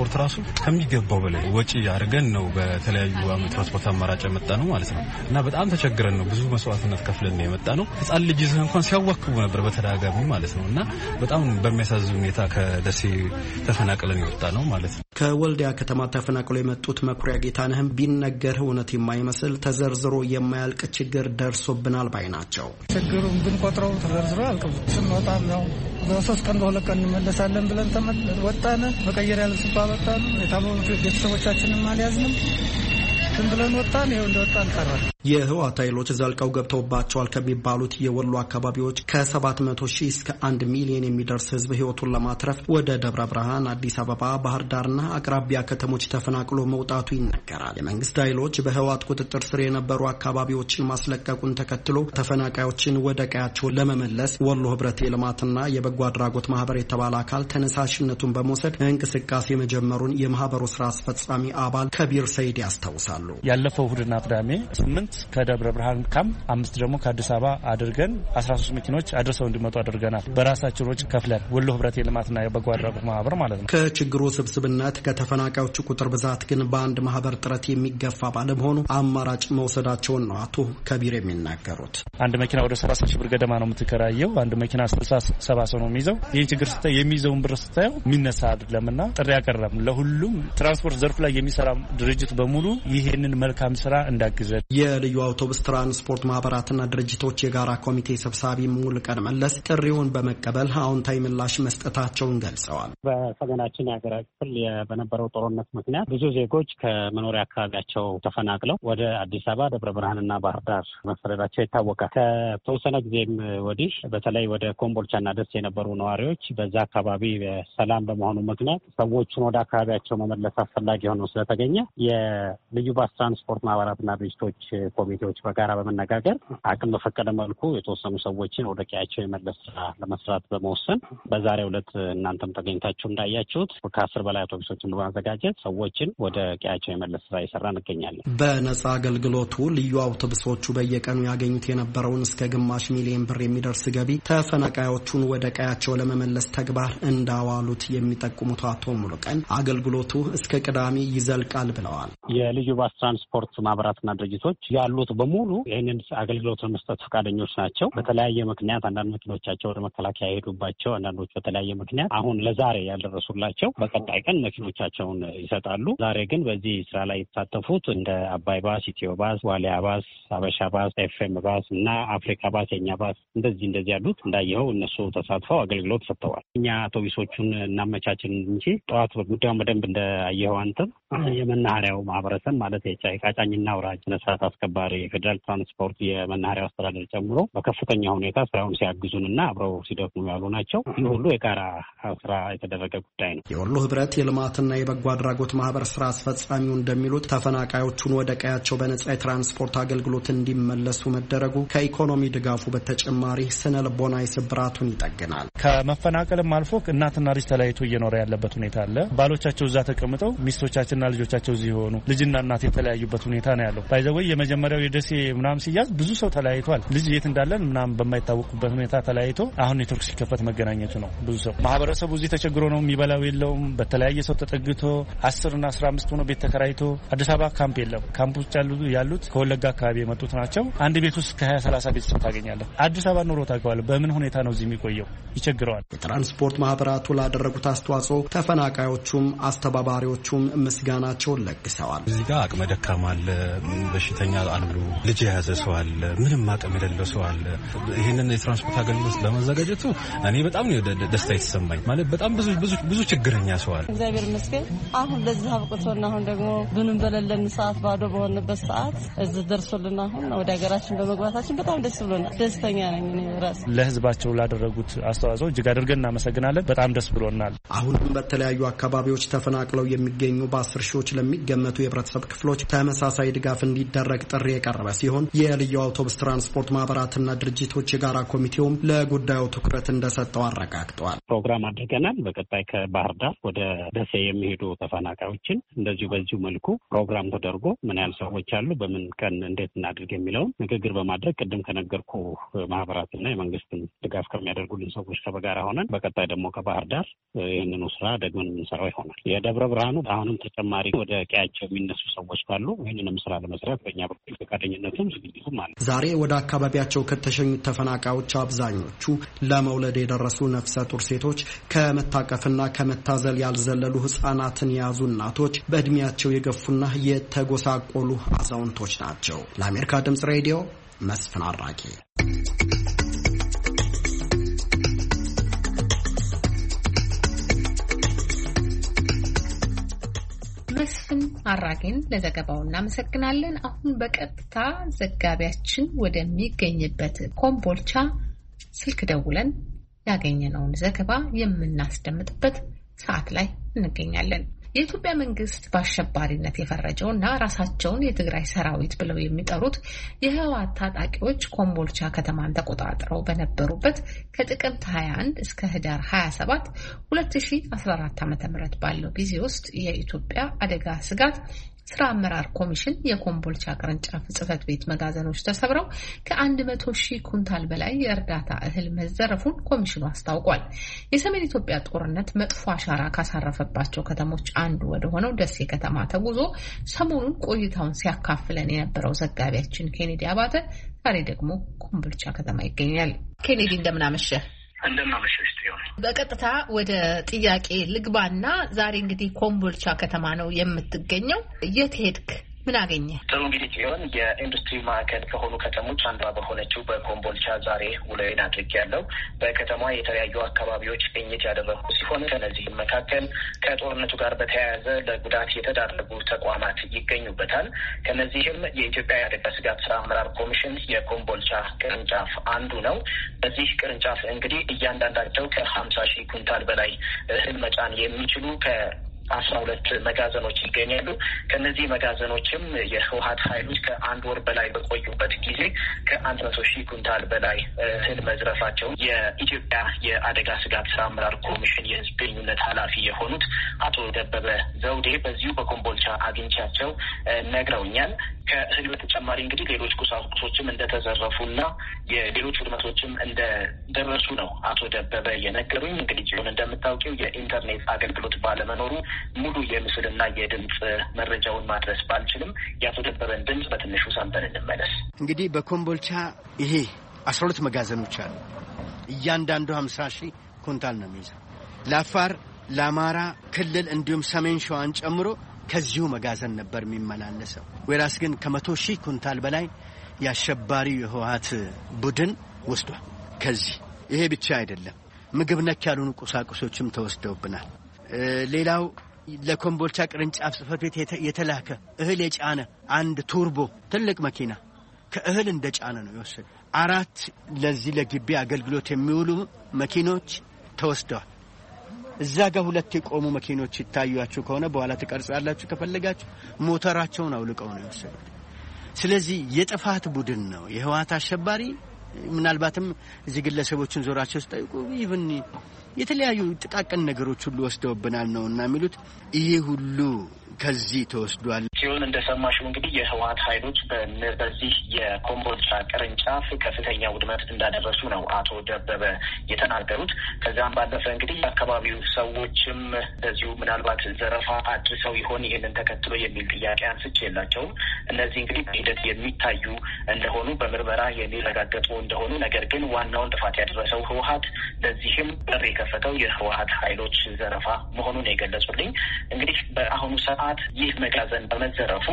ትራንስፖርት ራሱ ከሚገባው በላይ ወጪ አድርገን ነው በተለያዩ ትራንስፖርት አማራጭ የመጣ ነው ማለት ነው እና በጣም ተቸግረን ነው ብዙ መስዋዕትነት ከፍለን ነው የመጣ ነው። ህፃን ልጅ ይዘህ እንኳን ሲያዋክቡ ነበር በተደጋጋሚ ማለት ነው እና በጣም በሚያሳዝን ሁኔታ ከደሴ ተፈናቅለን የወጣ ነው ማለት ነው። ከወልዲያ ከተማ ተፈናቅለው የመጡት መኩሪያ ጌታነህም ቢነገር እውነት የማይመስል ተዘርዝሮ የማያልቅ ችግር ደርሶብናል ባይ ናቸው። ችግሩን ብንቆጥረው ተዘርዝሮ አልቀም ስንወጣም ነው በ3 ቀን በ2 ቀን እንመለሳለን ብለን ወጣን። መቀየሪያ ልብስ ባወጣን የታመሙ ቤተሰቦቻችንን አልያዝንም ዝም ብለን ወጣን። ይኸው እንደወጣን ቀረን። የህወሓት ኃይሎች ዘልቀው ገብተውባቸዋል ከሚባሉት የወሎ አካባቢዎች ከ700,000 እስከ 1 ሚሊዮን የሚደርስ ህዝብ ህይወቱን ለማትረፍ ወደ ደብረ ብርሃን፣ አዲስ አበባ፣ ባህር ዳርና አቅራቢያ ከተሞች ተፈናቅሎ መውጣቱ ይነገራል። የመንግስት ኃይሎች በህወሓት ቁጥጥር ስር የነበሩ አካባቢዎችን ማስለቀቁን ተከትሎ ተፈናቃዮችን ወደ ቀያቸው ለመመለስ ወሎ ህብረት የልማትና የበጎ አድራጎት ማህበር የተባለ አካል ተነሳሽነቱን በመውሰድ እንቅስቃሴ መጀመሩን የማህበሩ ስራ አስፈጻሚ አባል ከቢር ሰይድ ያስታውሳሉ። ያለፈው እሁድና ቅዳሜ 8 ከደብረ ብርሃን ካምፕ 5 ደግሞ ከአዲስ አበባ አድርገን 13 መኪኖች አድርሰው እንዲመጡ አድርገናል። በራሳችን ወጪ ከፍለን ወሎ ህብረት የልማትና የበጎ አድራጎት ማህበር ማለት ነው። ከችግሩ ስብስብነት ከተፈናቃዮቹ ቁጥር ብዛት ግን በአንድ ማህበር ጥረት የሚገፋ ባለመሆኑ አማራጭ መውሰዳቸውን ነው አቶ ከቢር የሚናገሩት። አንድ መኪና ወደ 30,000 ብር ገደማ ነው የምትከራየው። አንድ መኪና 60-70 ሰው ነው የሚይዘው። ይህን ችግር ስታይ የሚይዘውን ብር ስታየው የሚነሳ አይደለምና ጥሪ ያቀረብን ለሁሉም ትራንስፖርት ዘርፍ ላይ የሚሰራ ድርጅት በሙሉ ይሄንን መልካም ስራ እንዳግዘን የልዩ አውቶቡስ ትራንስፖርት ማህበራትና ድርጅቶች የጋራ ኮሚቴ ሰብሳቢ ሙሉቀን መለስ ጥሪውን በመቀበል አዎንታዊ ምላሽ መስጠታቸውን ገልጸዋል። በሰሜናችን የሀገራችን ክፍል በነበረው ጦርነት ምክንያት ብዙ ዜጎች ከመኖሪያ አካባቢያቸው ተፈናቅለው ወደ አዲስ አበባ፣ ደብረ ብርሃንና ባህር ዳር መሰደዳቸው ይታወቃል። ከተወሰነ ጊዜም ወዲህ በተለይ ወደ ኮምቦልቻና ደሴ የነበሩ ነዋሪዎች በዛ አካባቢ ሰላም በመሆኑ ምክንያት ሰዎቹን ወደ አካባቢያቸው መመለስ አስፈላጊ ሆኖ ስለተገኘ የልዩ ባስ ትራንስፖርት ማህበራትና ድርጅቶች ኮሚቴዎች በጋራ በመነጋገር አቅም በፈቀደ መልኩ የተወሰኑ ሰዎችን ወደ ቀያቸው የመለስ ስራ ለመስራት በመወሰን በዛሬው ዕለት እናንተም ተገኝታችሁ እንዳያችሁት ከ10 በላይ አውቶቡሶችን በማዘጋጀት ሰዎችን ወደ ቀያቸው የመለስ ስራ እየሰራ እንገኛለን። በነጻ አገልግሎቱ ልዩ አውቶቡሶቹ በየቀኑ ያገኙት የነበረውን እስከ ግማሽ ሚሊዮን ብር የሚደርስ ገቢ ተፈናቃዮቹን ወደ ቀያቸው ለመመለስ ተግባር እንዳዋሉት የሚጠቁሙት አቶ ሙሉቀን አገልግሎቱ እስከ ቅዳሜ ይዘልቃል ብለዋል። የልዩ ባስ ትራንስፖርት ማህበራትና ድርጅቶች ያሉት በሙሉ ይህንን አገልግሎት ለመስጠት ፈቃደኞች ናቸው። በተለያየ ምክንያት አንዳንድ መኪኖቻቸው ወደ መከላከያ የሄዱባቸው፣ አንዳንዶች በተለያየ ምክንያት አሁን ለዛሬ ያልደረሱላቸው በቀጣይ ቀን መኪኖቻቸውን ይሰጣሉ። ዛሬ ግን በዚህ ስራ ላይ የተሳተፉት እንደ አባይ ባስ፣ ኢትዮ ባስ፣ ዋሊያ ባስ፣ አበሻ ባስ፣ ኤፍኤም ባስ እና አፍሪካ ባስ፣ የኛ ባስ እንደዚህ ያሉት እንዳየኸው እነሱ ተሳትፈው አገልግሎት ሰጥተዋል። እኛ አውቶቡሶቹን እናመቻችን እንጂ ጠዋት ጉዳዩን በደንብ እንዳየኸው አንተም የመናኸሪያው ማህበረሰብ ማለት ቃጫኝና አውራጅ ነስራት አስከባሪ የፌዴራል ትራንስፖርት የመናኸሪያው አስተዳደር ጨምሮ በከፍተኛ ሁኔታ ስራውን ሲያግዙንና አብረው ሲደክሙ ያሉ ናቸው። ይህ ሁሉ የጋራ ስራ የተደረገ ጉዳይ ነው። የወሎ ህብረት የልማትና የበጎ አድራጎት ማህበር ስራ አስፈጻሚው እንደሚሉት ተፈናቃዮቹን ወደ ቀያቸው በነጻ የትራንስፖርት አገልግሎት እንዲመለሱ መደረጉ ከኢኮኖሚ ድጋፉ በተጨማሪ ስነ ልቦናዊ ስብራቱን ይጠግናል። ከመፈናቀልም አልፎ እናትና ልጅ ተለያይቶ እየኖረ ያለበት ሁኔታ አለ። ባሎቻቸው እዛ ተቀምጠው ሚስቶቻችንና ልጆቻቸው እዚህ ሆኑ ልጅና እናት የተለያዩበት ሁኔታ ነው ያለው። ባይዘወይ የመጀመሪያው የደሴ ምናም ሲያዝ ብዙ ሰው ተለያይቷል። ልጅ የት እንዳለን ምናም በማይታወቁበት ሁኔታ ተለያይቶ አሁን ኔትወርክ ሲከፈት መገናኘቱ ነው። ብዙ ሰው ማህበረሰቡ እዚህ ተቸግሮ ነው የሚበላው የለውም። በተለያየ ሰው ተጠግቶ 10 እና 15 ሆኖ ቤት ተከራይቶ አዲስ አበባ ካምፕ የለም። ካምፖች ያሉት ከወለጋ አካባቢ የመጡት ናቸው። አንድ ቤት ውስጥ ከ20-30 ቤተሰብ ታገኛለህ። አዲስ አበባ ኑሮ ታውቀዋለህ። በምን ሁኔታ ነው እዚህ የሚቆየው? ይቸግረዋል። የትራንስፖርት ማህበራቱ ላደረጉት አስተዋጽኦ ተፈናቃዮቹም አስተባባሪዎቹም ምስጋናቸውን ለግሰዋል። እዚህ ጋር አቅመ ደካማ አለ፣ በሽተኛ አሉ፣ ልጅ የያዘ ሰው አለ፣ ምንም አቅም የሌለው ሰው አለ። ይህንን የትራንስፖርት አገልግሎት በማዘጋጀቱ እኔ በጣም ደስታ የተሰማኝ ማለት በጣም ብዙ ችግረኛ ሰው አለ። እግዚአብሔር ይመስገን አሁን ለዚህ አብቅቶና አሁን ደግሞ ምንም በሌለን ሰዓት ባዶ በሆነበት ሰዓት እዚህ ደርሶልና አሁን ወደ ሀገራችን በመግባታችን በጣም ደስ ብሎናል። ደስተኛ ነኝ እኔ ራሴ። ለህዝባቸው ላደረጉት አስተዋጽኦ እጅግ አድርገን እናመሰግናለን። በጣም ደስ ብሎናል። አሁንም በተለያዩ አካባቢዎች ተፈናቅለው የሚገኙ በ10 ሺዎች ለሚገመቱ የህብረተሰብ ክፍል ክፍሎች ተመሳሳይ ድጋፍ እንዲደረግ ጥሪ የቀረበ ሲሆን የልዩ አውቶቡስ ትራንስፖርት ማህበራትና ድርጅቶች የጋራ ኮሚቴውም ለጉዳዩ ትኩረት እንደሰጠው አረጋግጠዋል። ፕሮግራም አድርገናል። በቀጣይ ከባህር ዳር ወደ ደሴ የሚሄዱ ተፈናቃዮችን እንደዚሁ በዚሁ መልኩ ፕሮግራም ተደርጎ ምን ያህል ሰዎች አሉ፣ በምን ቀን እንዴት እናድርግ የሚለውን ንግግር በማድረግ ቅድም ከነገርኩ ማህበራትና የመንግስትን ድጋፍ ከሚያደርጉልን ሰዎች ከበጋራ ሆነን በቀጣይ ደግሞ ከባህር ዳር ይህንኑ ስራ ደግመን የምንሰራው ይሆናል። የደብረ ብርሃኑ አሁንም ተጨማሪ ወደ ቀያቸው የሚነሱ ሰዎች ካሉ ይህንንም ስራ ለመስራት በእኛ በኩል ፈቃደኝነቱም ዝግጅቱም አለ። ዛሬ ወደ አካባቢያቸው ከተሸኙት ተፈናቃዮች አብዛኞቹ ለመውለድ የደረሱ ነፍሰ ጡር ሴቶች፣ ከመታቀፍና ከመታዘል ያልዘለሉ ህጻናትን የያዙ እናቶች፣ በእድሜያቸው የገፉና የተጎሳቆሉ አዛውንቶች ናቸው። ለአሜሪካ ድምጽ ሬዲዮ መስፍን አራቂ። መስፍን አራጌን ለዘገባው እናመሰግናለን። አሁን በቀጥታ ዘጋቢያችን ወደሚገኝበት ኮምቦልቻ ስልክ ደውለን ያገኘነውን ዘገባ የምናስደምጥበት ሰዓት ላይ እንገኛለን። የኢትዮጵያ መንግስት በአሸባሪነት የፈረጀውና ራሳቸውን የትግራይ ሰራዊት ብለው የሚጠሩት የህወሓት ታጣቂዎች ኮምቦልቻ ከተማን ተቆጣጥረው በነበሩበት ከጥቅምት 21 እስከ ህዳር 27 2014 ዓ.ም ባለው ጊዜ ውስጥ የኢትዮጵያ አደጋ ስጋት ስራ አመራር ኮሚሽን የኮምቦልቻ ቅርንጫፍ ጽህፈት ቤት መጋዘኖች ተሰብረው ከ100,000 ኩንታል በላይ የእርዳታ እህል መዘረፉን ኮሚሽኑ አስታውቋል። የሰሜን ኢትዮጵያ ጦርነት መጥፎ አሻራ ካሳረፈባቸው ከተሞች አንዱ ወደ ሆነው ደሴ ከተማ ተጉዞ ሰሞኑን ቆይታውን ሲያካፍለን የነበረው ዘጋቢያችን ኬኔዲ አባተ ዛሬ ደግሞ ኮምቦልቻ ከተማ ይገኛል። ኬኔዲ እንደምን አመሸህ? እንደማመሸሽ ነው። በቀጥታ ወደ ጥያቄ ልግባና ዛሬ እንግዲህ ኮምቦልቻ ከተማ ነው የምትገኘው። የት ሄድክ? ምን አገኘ? ጥሩ እንግዲህ ሲሆን የኢንዱስትሪ ማዕከል ከሆኑ ከተሞች አንዷ በሆነችው በኮምቦልቻ ዛሬ ውሎዬን አድርጌያለሁ። በከተማዋ የተለያዩ አካባቢዎች ቅኝት ያደረጉ ሲሆን ከነዚህም መካከል ከጦርነቱ ጋር በተያያዘ ለጉዳት የተዳረጉ ተቋማት ይገኙበታል። ከነዚህም የኢትዮጵያ የአደጋ ስጋት ስራ አመራር ኮሚሽን የኮምቦልቻ ቅርንጫፍ አንዱ ነው። በዚህ ቅርንጫፍ እንግዲህ እያንዳንዳቸው ከ50,000 ኩንታል በላይ እህል መጫን የሚችሉ 12 መጋዘኖች ይገኛሉ። ከነዚህ መጋዘኖችም የህወሓት ኃይሎች ከአንድ ወር በላይ በቆዩበት ጊዜ ከ100,000 ኩንታል በላይ እህል መዝረፋቸውን የኢትዮጵያ የአደጋ ስጋት ስራ አመራር ኮሚሽን የህዝብ ግንኙነት ኃላፊ የሆኑት አቶ ደበበ ዘውዴ በዚሁ በኮምቦልቻ አግኝቻቸው ነግረውኛል። ከእህል በተጨማሪ እንግዲህ ሌሎች ቁሳቁሶችም እንደተዘረፉና የሌሎች ውድመቶችም እንደደረሱ ነው አቶ ደበበ የነገሩኝ። እንግዲህ ሲሆን እንደምታውቂው የኢንተርኔት አገልግሎት ባለመኖሩ ሙሉ የምስልና የድምጽ መረጃውን ማድረስ ባልችልም የአቶ ደበበን ድምጽ በትንሹ ሰምተን እንመለስ። እንግዲህ በኮምቦልቻ ይሄ 12 መጋዘኖች አሉ። እያንዳንዱ 50,000 ኩንታል ነው የሚይዘው። ለአፋር ለአማራ ክልል እንዲሁም ሰሜን ሸዋን ጨምሮ ከዚሁ መጋዘን ነበር የሚመላለሰው። ወይራስ ግን ከ100,000 ኩንታል በላይ የአሸባሪው የህወሓት ቡድን ወስዷል። ከዚህ ይሄ ብቻ አይደለም፣ ምግብ ነክ ያልሆኑ ቁሳቁሶችም ተወስደውብናል። ሌላው ለኮምቦልቻ ቅርንጫፍ ጽህፈት ቤት የተላከ እህል የጫነ አንድ ቱርቦ ትልቅ መኪና ከእህል እንደጫነ ነው የወሰደው። 4 ለዚህ ለግቢ አገልግሎት የሚውሉ መኪኖች ተወስደዋል። እዛ ጋር 2 የቆሙ መኪኖች ይታያችሁ ከሆነ በኋላ ተቀርጻላችሁ ከፈለጋችሁ ሞተራቸውን አውልቀው ነው የወሰዱት። ስለዚህ የጥፋት ቡድን ነው የህወሓት አሸባሪ። ምናልባትም እዚህ ግለሰቦችን ዞራቸው ሲጠይቁ ኢቭን የተለያዩ ጥቃቅን ነገሮች ሁሉ ወስደውብናል ነውና የሚሉት ይሄ ሁሉ ከዚህ ተወስዷል ሲሆን እንደሰማሽው እንግዲህ የህወሓት ኃይሎች በዚህ የኮምቦልቻ ቅርንጫፍ ከፍተኛ ውድመት እንዳደረሱ ነው አቶ ደበበ የተናገሩት። ከዛም ባለፈ እንግዲህ የአካባቢው ሰዎችም እንደዚሁ ምናልባት ዘረፋ አድርሰው ይሆን ይህንን ተከትሎ የሚል ጥያቄ አንስቼላቸውም እነዚህ እንግዲህ በሂደት የሚታዩ እንደሆኑ በምርመራ የሚረጋገጡ እንደሆኑ፣ ነገር ግን ዋናውን ጥፋት ያደረሰው ህወሓት ለዚህም በር የከፈተው የህወሓት ኃይሎች ዘረፋ መሆኑን የገለጹልኝ። እንግዲህ በአሁኑ ሰዓት ይህ መጋዘን በመዘረፉ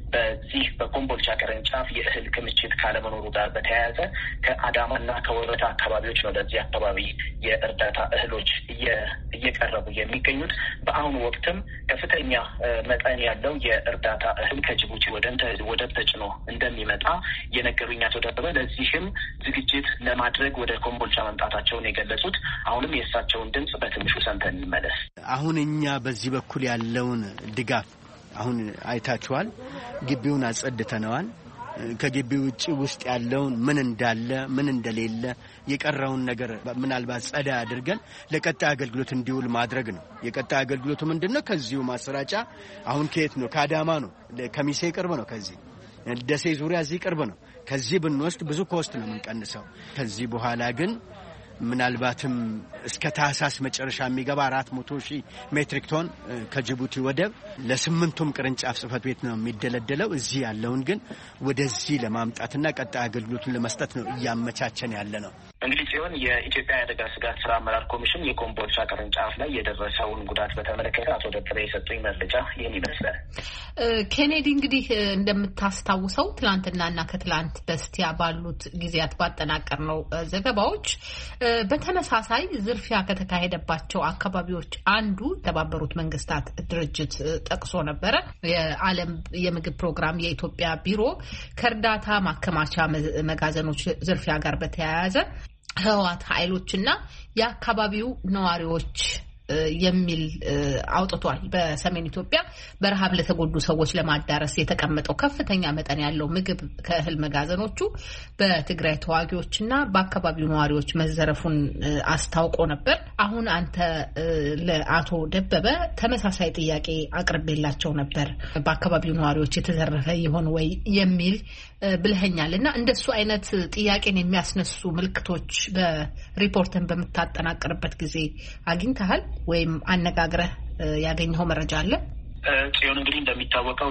በዚህ በኮምቦልቻ ቅርንጫፍ የእህል ክምችት ካለመኖሩ ጋር በተያያዘ ከአዳማና ከወረታ አካባቢዎች ነው ለዚህ አካባቢ የእርዳታ እህሎች እየቀረቡ የሚገኙት። በአሁኑ ወቅትም ከፍተኛ መጠን ያለው የእርዳታ እህል ከጅቡቲ ወደብ ተጭኖ እንደሚመጣ የነገሩኝ አቶ ደበበ ለዚህም ዝግጅት ለማድረግ ወደ ኮምቦልቻ መምጣታቸውን የገለጹት። አሁንም የእሳቸውን ድምጽ በትንሹ ሰምተን እንመለስ። አሁን እኛ በዚህ በኩል ያለውን ድጋፍ አሁን አይታችኋል። ግቢውን አጸድተነዋል። ከግቢው ውጪ ውስጥ ያለውን ምን እንዳለ ምን እንደሌለ የቀረውን ነገር ምናልባት ጸዳ አድርገን ለቀጣይ አገልግሎት እንዲውል ማድረግ ነው። የቀጣይ አገልግሎቱ ምንድነው? ከዚሁ ማሰራጫ አሁን ከየት ነው? ከአዳማ ነው። ከሚሴ ቅርብ ነው። ከዚህ ደሴ ዙሪያ እዚህ ቅርብ ነው። ከዚህ ብንወስድ ብዙ ኮስት ነው የምንቀንሰው። ከዚህ በኋላ ግን ምናልባትም እስከ ታህሳስ መጨረሻ የሚገባ 400,000 ሜትሪክ ቶን ከጅቡቲ ወደብ ለስምንቱም ቅርንጫፍ ጽህፈት ቤት ነው የሚደለደለው። እዚህ ያለውን ግን ወደዚህ ለማምጣትና ቀጣይ አገልግሎቱን ለመስጠት ነው እያመቻቸን ያለ ነው። እንግዲህ ሲሆን የኢትዮጵያ የአደጋ ስጋት ስራ አመራር ኮሚሽን የኮምቦልቻ ቅርንጫፍ ላይ የደረሰውን ጉዳት በተመለከተ አቶ ደበበ የሰጡኝ መረጃ ይህን ይመስላል። ኬኔዲ እንግዲህ እንደምታስታውሰው ትላንትናና ከትላንት በስቲያ ባሉት ጊዜያት ባጠናቀር ነው ዘገባዎች በተመሳሳይ ዝርፊያ ከተካሄደባቸው አካባቢዎች አንዱ የተባበሩት መንግስታት ድርጅት ጠቅሶ ነበረ። የዓለም የምግብ ፕሮግራም የኢትዮጵያ ቢሮ ከእርዳታ ማከማቻ መጋዘኖች ዝርፊያ ጋር በተያያዘ ህወሓት ኃይሎችና የአካባቢው ነዋሪዎች የሚል አውጥቷል። በሰሜን ኢትዮጵያ በረሃብ ለተጎዱ ሰዎች ለማዳረስ የተቀመጠው ከፍተኛ መጠን ያለው ምግብ ከእህል መጋዘኖቹ በትግራይ ተዋጊዎችና በአካባቢው ነዋሪዎች መዘረፉን አስታውቆ ነበር። አሁን አንተ ለአቶ ደበበ ተመሳሳይ ጥያቄ አቅርቤላቸው ነበር። በአካባቢው ነዋሪዎች የተዘረፈ ይሆን ወይ የሚል ብለኸኛል እና እንደሱ አይነት ጥያቄን የሚያስነሱ ምልክቶች በሪፖርትን በምታጠናቅርበት ጊዜ አግኝተሃል ወይም አነጋግረህ ያገኘኸው መረጃ አለ? ጽዮን እንግዲህ እንደሚታወቀው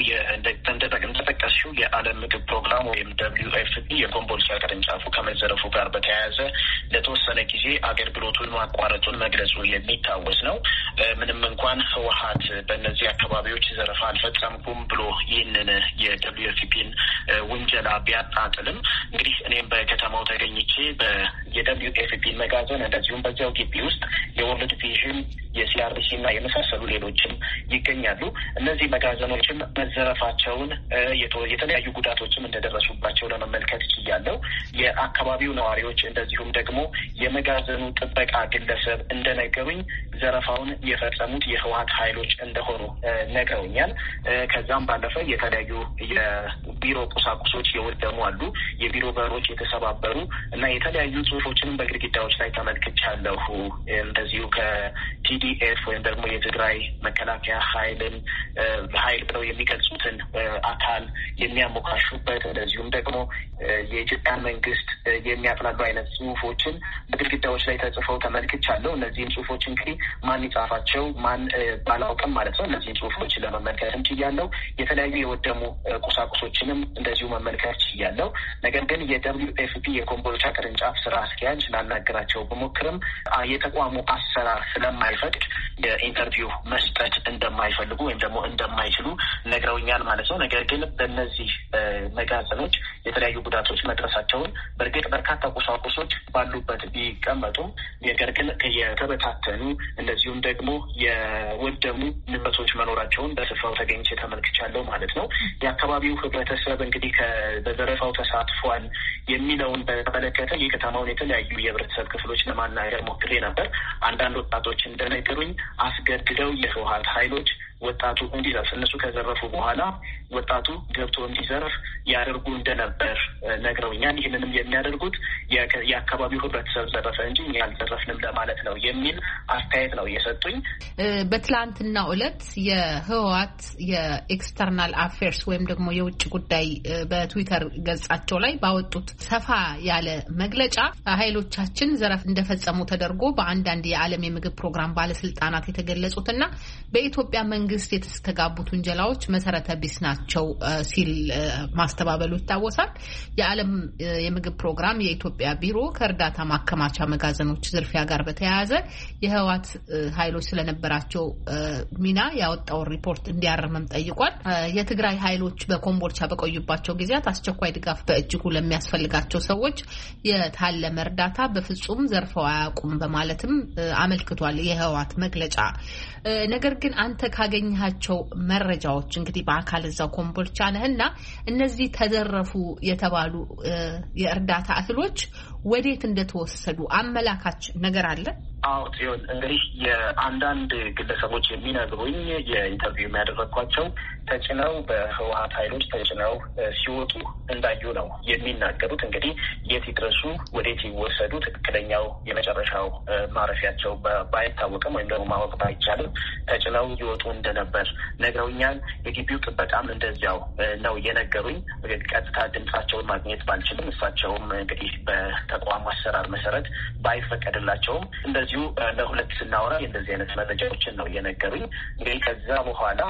እንደጠቀስሽው የዓለም ምግብ ፕሮግራም ወይም WFP የኮምቦልቻ ቅርንጫፉ ከመዘረፉ ጋር በተያያዘ ለተወሰነ ጊዜ አገልግሎቱን ማቋረጡን መግለጹ የሚታወስ ነው። ምንም እንኳን ህወሓት በእነዚህ አካባቢዎች ዘረፋ አልፈጸምኩም ብሎ ይህንን የWFPን ውንጀላ ቢያጣጥልም እንግዲህ እኔም በከተማው ተገኝቼ የWFPን መጋዘን እንደዚሁም በዚያው ግቢ ውስጥ የወርልድ ቪዥን የCRC እና የመሳሰሉ ሌሎችም ይገኛሉ። እነዚህ መጋዘኖችም መዘረፋቸውን የተለያዩ ጉዳቶችም እንደደረሱባቸው ለመመልከት ችያለሁ። የአካባቢው ነዋሪዎች እንደዚሁም ደግሞ የመጋዘኑ ጥበቃ ግለሰብ እንደነገሩኝ ዘረፋውን የፈጸሙት የህወሓት ኃይሎች እንደሆኑ ነግረውኛል። ከዛም ባለፈ የተለያዩ የቢሮ ቁሳቁሶች የወደሙ አሉ። የቢሮ በሮች የተሰባበሩ እና የተለያዩ ጽሁፎችንም በግድግዳዎች ላይ ተመልክቻለሁ። እንደዚሁ ከTDF ወይም ደግሞ የትግራይ መከላከያ ኃይል ብለው የሚገልጹትን አካል የሚያሞካሹበት እንደዚሁም ደግሞ የኢትዮጵያ መንግስት የሚያጥላሉ አይነት ጽሁፎችን በግድግዳዎች ላይ ተጽፈው ተመልክቻለሁ። እነዚህን ጽሁፎች እንግዲህ ማን ይጻፋቸው ማን ባላውቅም ማለት ነው። እነዚህን ጽሁፎች ለመመልከትም ችያለሁ። የተለያዩ የወደሙ ቁሳቁሶችንም እንደዚሁ መመልከት ችያለሁ። ነገር ግን የWFP የኮምቦልቻ ቅርንጫፍ ስራ አስኪያጅ ላናገራቸው በሞክርም የተቋሙ አሰራር ስለማይፈቅድ የኢንተርቪው መስጠት እንደማይፈልጉ ወይም ደግሞ እንደማይችሉ ነግረውኛል ማለት ነው። ነገር ግን በእነዚህ መጋዘኖች የተለያዩ ጉዳቶች መድረሳቸውን በእርግጥ በርካታ ቁሳቁሶች ባሉበት ቢቀመጡም ነገር ግን የተበታተኑ እንደዚሁም ደግሞ የወደሙ ንብረቶች መኖራቸውን በስፍራው ተገኝቼ ተመልክቻለሁ ማለት ነው። የአካባቢው ህብረተሰብ እንግዲህ በዘረፋው ተሳትፏል የሚለውን በተመለከተ የከተማውን የተለያዩ የህብረተሰብ ክፍሎች ለማናገር ሞክሬ ነበር። አንዳንድ ወጣቶች እንደነገሩኝ አስገድደው የህወሓት ኃይሎች ወጣቱ እንዲዘርፍ እነሱ ከዘረፉ በኋላ ወጣቱ ገብቶ እንዲዘርፍ ያደርጉ እንደነበር ነግረውኛል። ይህንንም የሚያደርጉት የአካባቢው ህብረተሰብ ዘረፈ እንጂ እኛ አልዘረፍንም ለማለት ነው የሚል አስተያየት ነው የሰጡኝ። በትላንትናው ዕለት የህወሓት የኤክስተርናል አፌርስ ወይም ደግሞ የውጭ ጉዳይ በትዊተር ገጻቸው ላይ ባወጡት ሰፋ ያለ መግለጫ ኃይሎቻችን ዘረፍ እንደፈጸሙ ተደርጎ በአንዳንድ የዓለም የምግብ ፕሮግራም ባለስልጣናት የተገለጹትና በኢትዮጵያ መንግስት የተስተጋቡት ውንጀላዎች መሰረተ ቢስ ናቸው ሲል ማስተባበሉ ይታወሳል። የዓለም የምግብ ፕሮግራም የኢትዮጵያ ቢሮ ከእርዳታ ማከማቻ መጋዘኖች ዝርፊያ ጋር በተያያዘ የህወሓት ኃይሎች ስለነበራቸው ሚና ያወጣውን ሪፖርት እንዲያርምም ጠይቋል። የትግራይ ኃይሎች በኮምቦልቻ በቆዩባቸው ጊዜያት አስቸኳይ ድጋፍ በእጅጉ ለሚያስፈልጋቸው ሰዎች የታለመ እርዳታ በፍጹም ዘርፈው አያውቁም በማለትም አመልክቷል የህወሓት መግለጫ። ነገር ግን አንተ ካገኘሃቸው መረጃዎች እንግዲህ በአካል እዛው ኮምቦልቻ ነህና እነዚህ ተዘረፉ የተባሉ የእርዳታ እህሎች ወዴት እንደተወሰዱ አመላካች ነገር አለ? አዎ ጽዮን፣ እንግዲህ የአንዳንድ ግለሰቦች የሚነግሩኝ የኢንተርቪው የሚያደረግኳቸው ተጭነው በህወሓት ኃይሎች ተጭነው ሲወጡ እንዳዩ ነው የሚናገሩት። እንግዲህ የት ይድረሱ ወዴት ይወሰዱ ትክክለኛው የመጨረሻው ማረፊያቸው ባይታወቅም ወይም ደግሞ ማወቅ ባይቻልም ተጭነው ይወጡ እንደነበር ነግረውኛል። የግቢው ጥበቃም እንደዚያው ነው የነገሩኝ። ቀጥታ ድምጻቸውን ማግኘት ባልችልም እሳቸውም እንግዲህ በተቋሙ አሰራር መሰረት ባይፈቀድላቸውም እንደዚሁ ለሁለት ስናወራ እንደዚህ አይነት መረጃዎችን ነው የነገሩኝ። እንግዲህ ከዛ በኋላ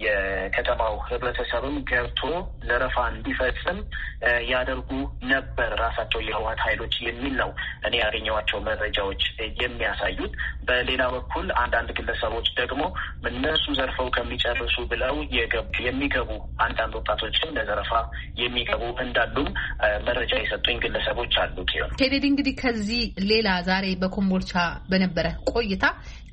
የከተማው ህብረተሰብም ገብቶ ዘረፋ እንዲፈጽም ያደርጉ ነበር ራሳቸው የህወሓት ኃይሎች የሚል ነው እኔ ያገኘኋቸው መረጃዎች የሚያሳዩት። በሌላ በኩል አንዳንድ ግለሰቦች ደግሞ እነሱ ዘርፈው ከሚጨርሱ ብለው የሚገቡ አንዳንድ ወጣቶችን ለዘረፋ የሚገቡ እንዳሉም መረጃ የሰጡኝ ግለሰቦች አሉ። ኬኔዲ፣ እንግዲህ ከዚህ ሌላ ዛሬ በኮምቦልቻ በነበረ ቆይታ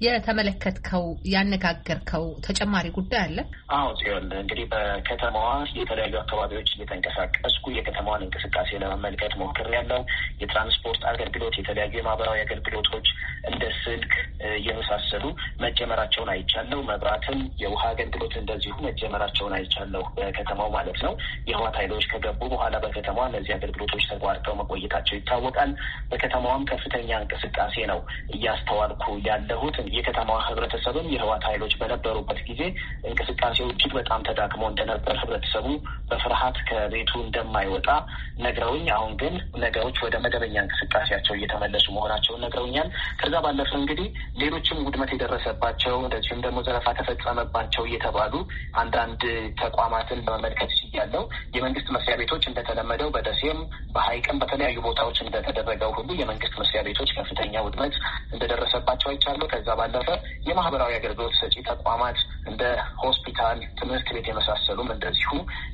የተመለከትከው ያነጋገርከው ተጨማሪ ጉዳይ አለ? አዎ ጽዮን፣ እንግዲህ በከተማዋ የተለያዩ አካባቢዎች እየተንቀሳቀስኩ የከተማዋን እንቅስቃሴ ለመመልከት ሞክሬያለሁ። የትራንስፖርት አገልግሎት፣ የተለያዩ የማህበራዊ አገልግሎቶች እንደ ስልክ የመሳሰሉ መጀመራቸውን አይቻለሁ። መብራትም የውሃ አገልግሎት እንደዚሁ መጀመራቸውን አይቻለሁ በከተማው ማለት ነው። የህወሓት ኃይሎች ከገቡ በኋላ በከተማዋ እነዚህ አገልግሎቶች ተቋርጠው መቆየታቸው ይታወቃል። በከተማዋም ከፍተኛ እንቅስቃሴ ነው እያስተዋልኩ ያለሁት። የከተማዋ ህብረተሰብም የህወሓት ኃይሎች በነበሩበት ጊዜ እንቅስቃሴው እጅግ በጣም ተዳክሞ እንደነበር፣ ህብረተሰቡ በፍርሃት ከቤቱ እንደማይወጣ ነግረውኝ፣ አሁን ግን ነገሮች ወደ መደበኛ እንቅስቃሴያቸው እየተመለሱ መሆናቸውን ነግረውኛል። ከዛ ባለፈ እንግዲህ ሌሎችም ውድመት የደረሰባቸው እንደዚሁም ደግሞ ዘረፋ ተፈጸመባቸው እየተባሉ አንዳንድ ተቋማትን በመመልከት ያለው የመንግስት መስሪያ ቤቶች እንደተለመደው በደሴም በሀይቅም በተለያዩ ቦታዎች እንደተደረገው ሁሉ የመንግስት መስሪያ ቤቶች ከፍተኛ ውድመት እንደደረሰባቸው አይቻለሁ። ከዛ ባለፈ የማህበራዊ አገልግሎት ሰጪ ተቋማት እንደ ሆስፒታል፣ ትምህርት ቤት የመሳሰሉም እንደዚሁ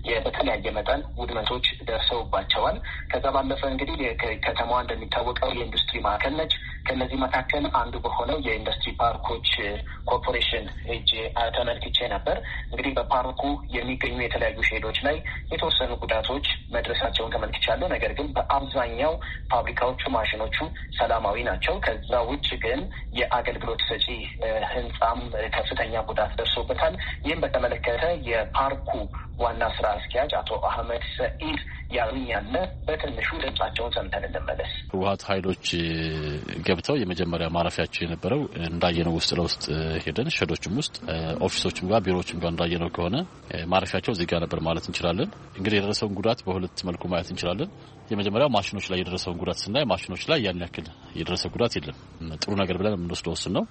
በተለያየ መጠን ውድመቶች ደርሰውባቸዋል። ከዛ ባለፈ እንግዲህ ከተማዋ እንደሚታወቀው የኢንዱስትሪ ማዕከል ነች። ከነዚህ መካከል አንዱ በሆነው የኢንዱስትሪ ፓርኮች ኮርፖሬሽን ሄጄ ተመልክቼ ነበር። እንግዲህ በፓርኩ የሚገኙ የተለያዩ ሼዶች ላይ የተወሰኑ ጉዳቶች መድረሳቸውን ተመልክቻለሁ። ነገር ግን በአብዛኛው ፋብሪካዎቹ፣ ማሽኖቹ ሰላማዊ ናቸው። ከዛ ውጭ ግን የአገልግሎት ሰጪ ህንጻም ከፍተኛ ጉዳት ደርሶበታል። ይህም በተመለከተ የፓርኩ ዋና ስራ አስኪያጅ አቶ አህመድ ሰኢድ ያሉኝ ያለ በትንሹ ድምጻቸውን ሰምተን እንመለስ። ህወሓት ኃይሎች ገብተው የመጀመሪያ ማረፊያቸው የነበረው እንዳየነው ውስጥ ለውስጥ ሄደን ሸዶችም ውስጥ ኦፊሶችም ጋር ቢሮዎችም ጋር እንዳየነው ከሆነ ማረፊያቸው እዚህ ጋር ነበር ማለት እንችላለን። እንግዲህ የደረሰውን ጉዳት በሁለት መልኩ ማየት እንችላለን። የመጀመሪያው ማሽኖች ላይ የደረሰውን ጉዳት ስናይ ማሽኖች ላይ ያን ያክል የደረሰ ጉዳት የለም። ጥሩ ነገር ብለን የምንወስደው እሱን ነው።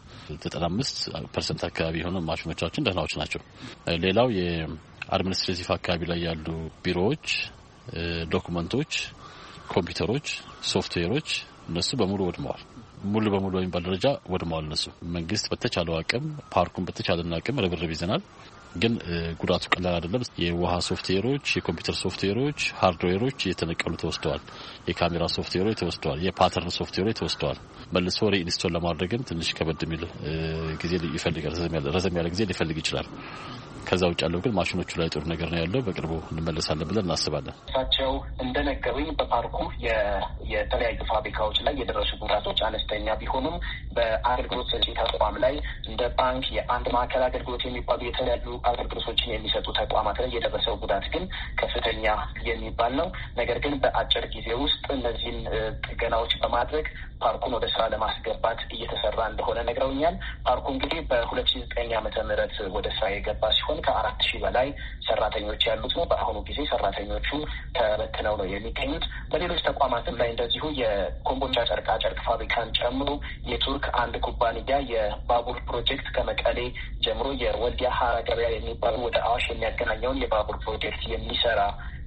95% አካባቢ የሆኑ ማሽኖቻችን ደህናዎች ናቸው። ሌላው የአድሚኒስትሬቲቭ አካባቢ ላይ ያሉ ቢሮዎች፣ ዶክመንቶች፣ ኮምፒውተሮች፣ ሶፍትዌሮች እነሱ በሙሉ ወድመዋል። ሙሉ በሙሉ በሚባል ደረጃ ወድመዋል። እነሱ መንግስት በተቻለው አቅም ፓርኩን በተቻለን አቅም ርብርብ ይዘናል። ግን ጉዳቱ ቀላል አይደለም። የውሃ ሶፍትዌሮች፣ የኮምፒውተር ሶፍትዌሮች፣ ሃርድዌሮች እየተነቀሉ ተወስደዋል። የካሜራ ሶፍትዌሮች ተወስደዋል። የፓተርን ሶፍትዌሮች ተወስደዋል። መልሶ ሪኢንስቶል ለማድረግም ትንሽ ከበድ የሚል ጊዜ ይፈልጋል። ረዘም ያለ ጊዜ ሊፈልግ ይችላል። ከዛ ውጭ ያለው ግን ማሽኖቹ ላይ ጥሩ ነገር ነው ያለው። በቅርቡ እንመለሳለን ብለን እናስባለን። እሳቸው እንደነገሩኝ በፓርኩ የተለያዩ ፋብሪካዎች ላይ የደረሱ ጉዳቶች አነስተኛ ቢሆኑም በአገልግሎት ሰጪ ተቋም ላይ እንደ ባንክ፣ የአንድ ማዕከል አገልግሎት የሚባሉ የተለያዩ አገልግሎቶችን የሚሰጡ ተቋማት ላይ የደረሰው ጉዳት ግን ከፍተኛ የሚባል ነው። ነገር ግን በአጭር ጊዜ ውስጥ እነዚህን ጥገናዎች በማድረግ ፓርኩን ወደ ስራ ለማስገባት እየተሰራ እንደሆነ ነግረውኛል። ፓርኩ እንግዲህ በ2009 ዓመተ ምህረት ወደ ስራ የገባ ሲሆን ከ4,000 በላይ ሰራተኞች ያሉት ነው። በአሁኑ ጊዜ ሰራተኞቹ ተበትነው ነው የሚገኙት። በሌሎች ተቋማትም ላይ እንደዚሁ የኮምቦልቻ ጨርቃ ጨርቅ ፋብሪካን ጨምሮ የቱርክ አንድ ኩባንያ የባቡር ፕሮጀክት ከመቀሌ ጀምሮ የወልዲያ ሀራ ገበያ የሚባሉ ወደ አዋሽ የሚያገናኘውን የባቡር ፕሮጀክት የሚሰራ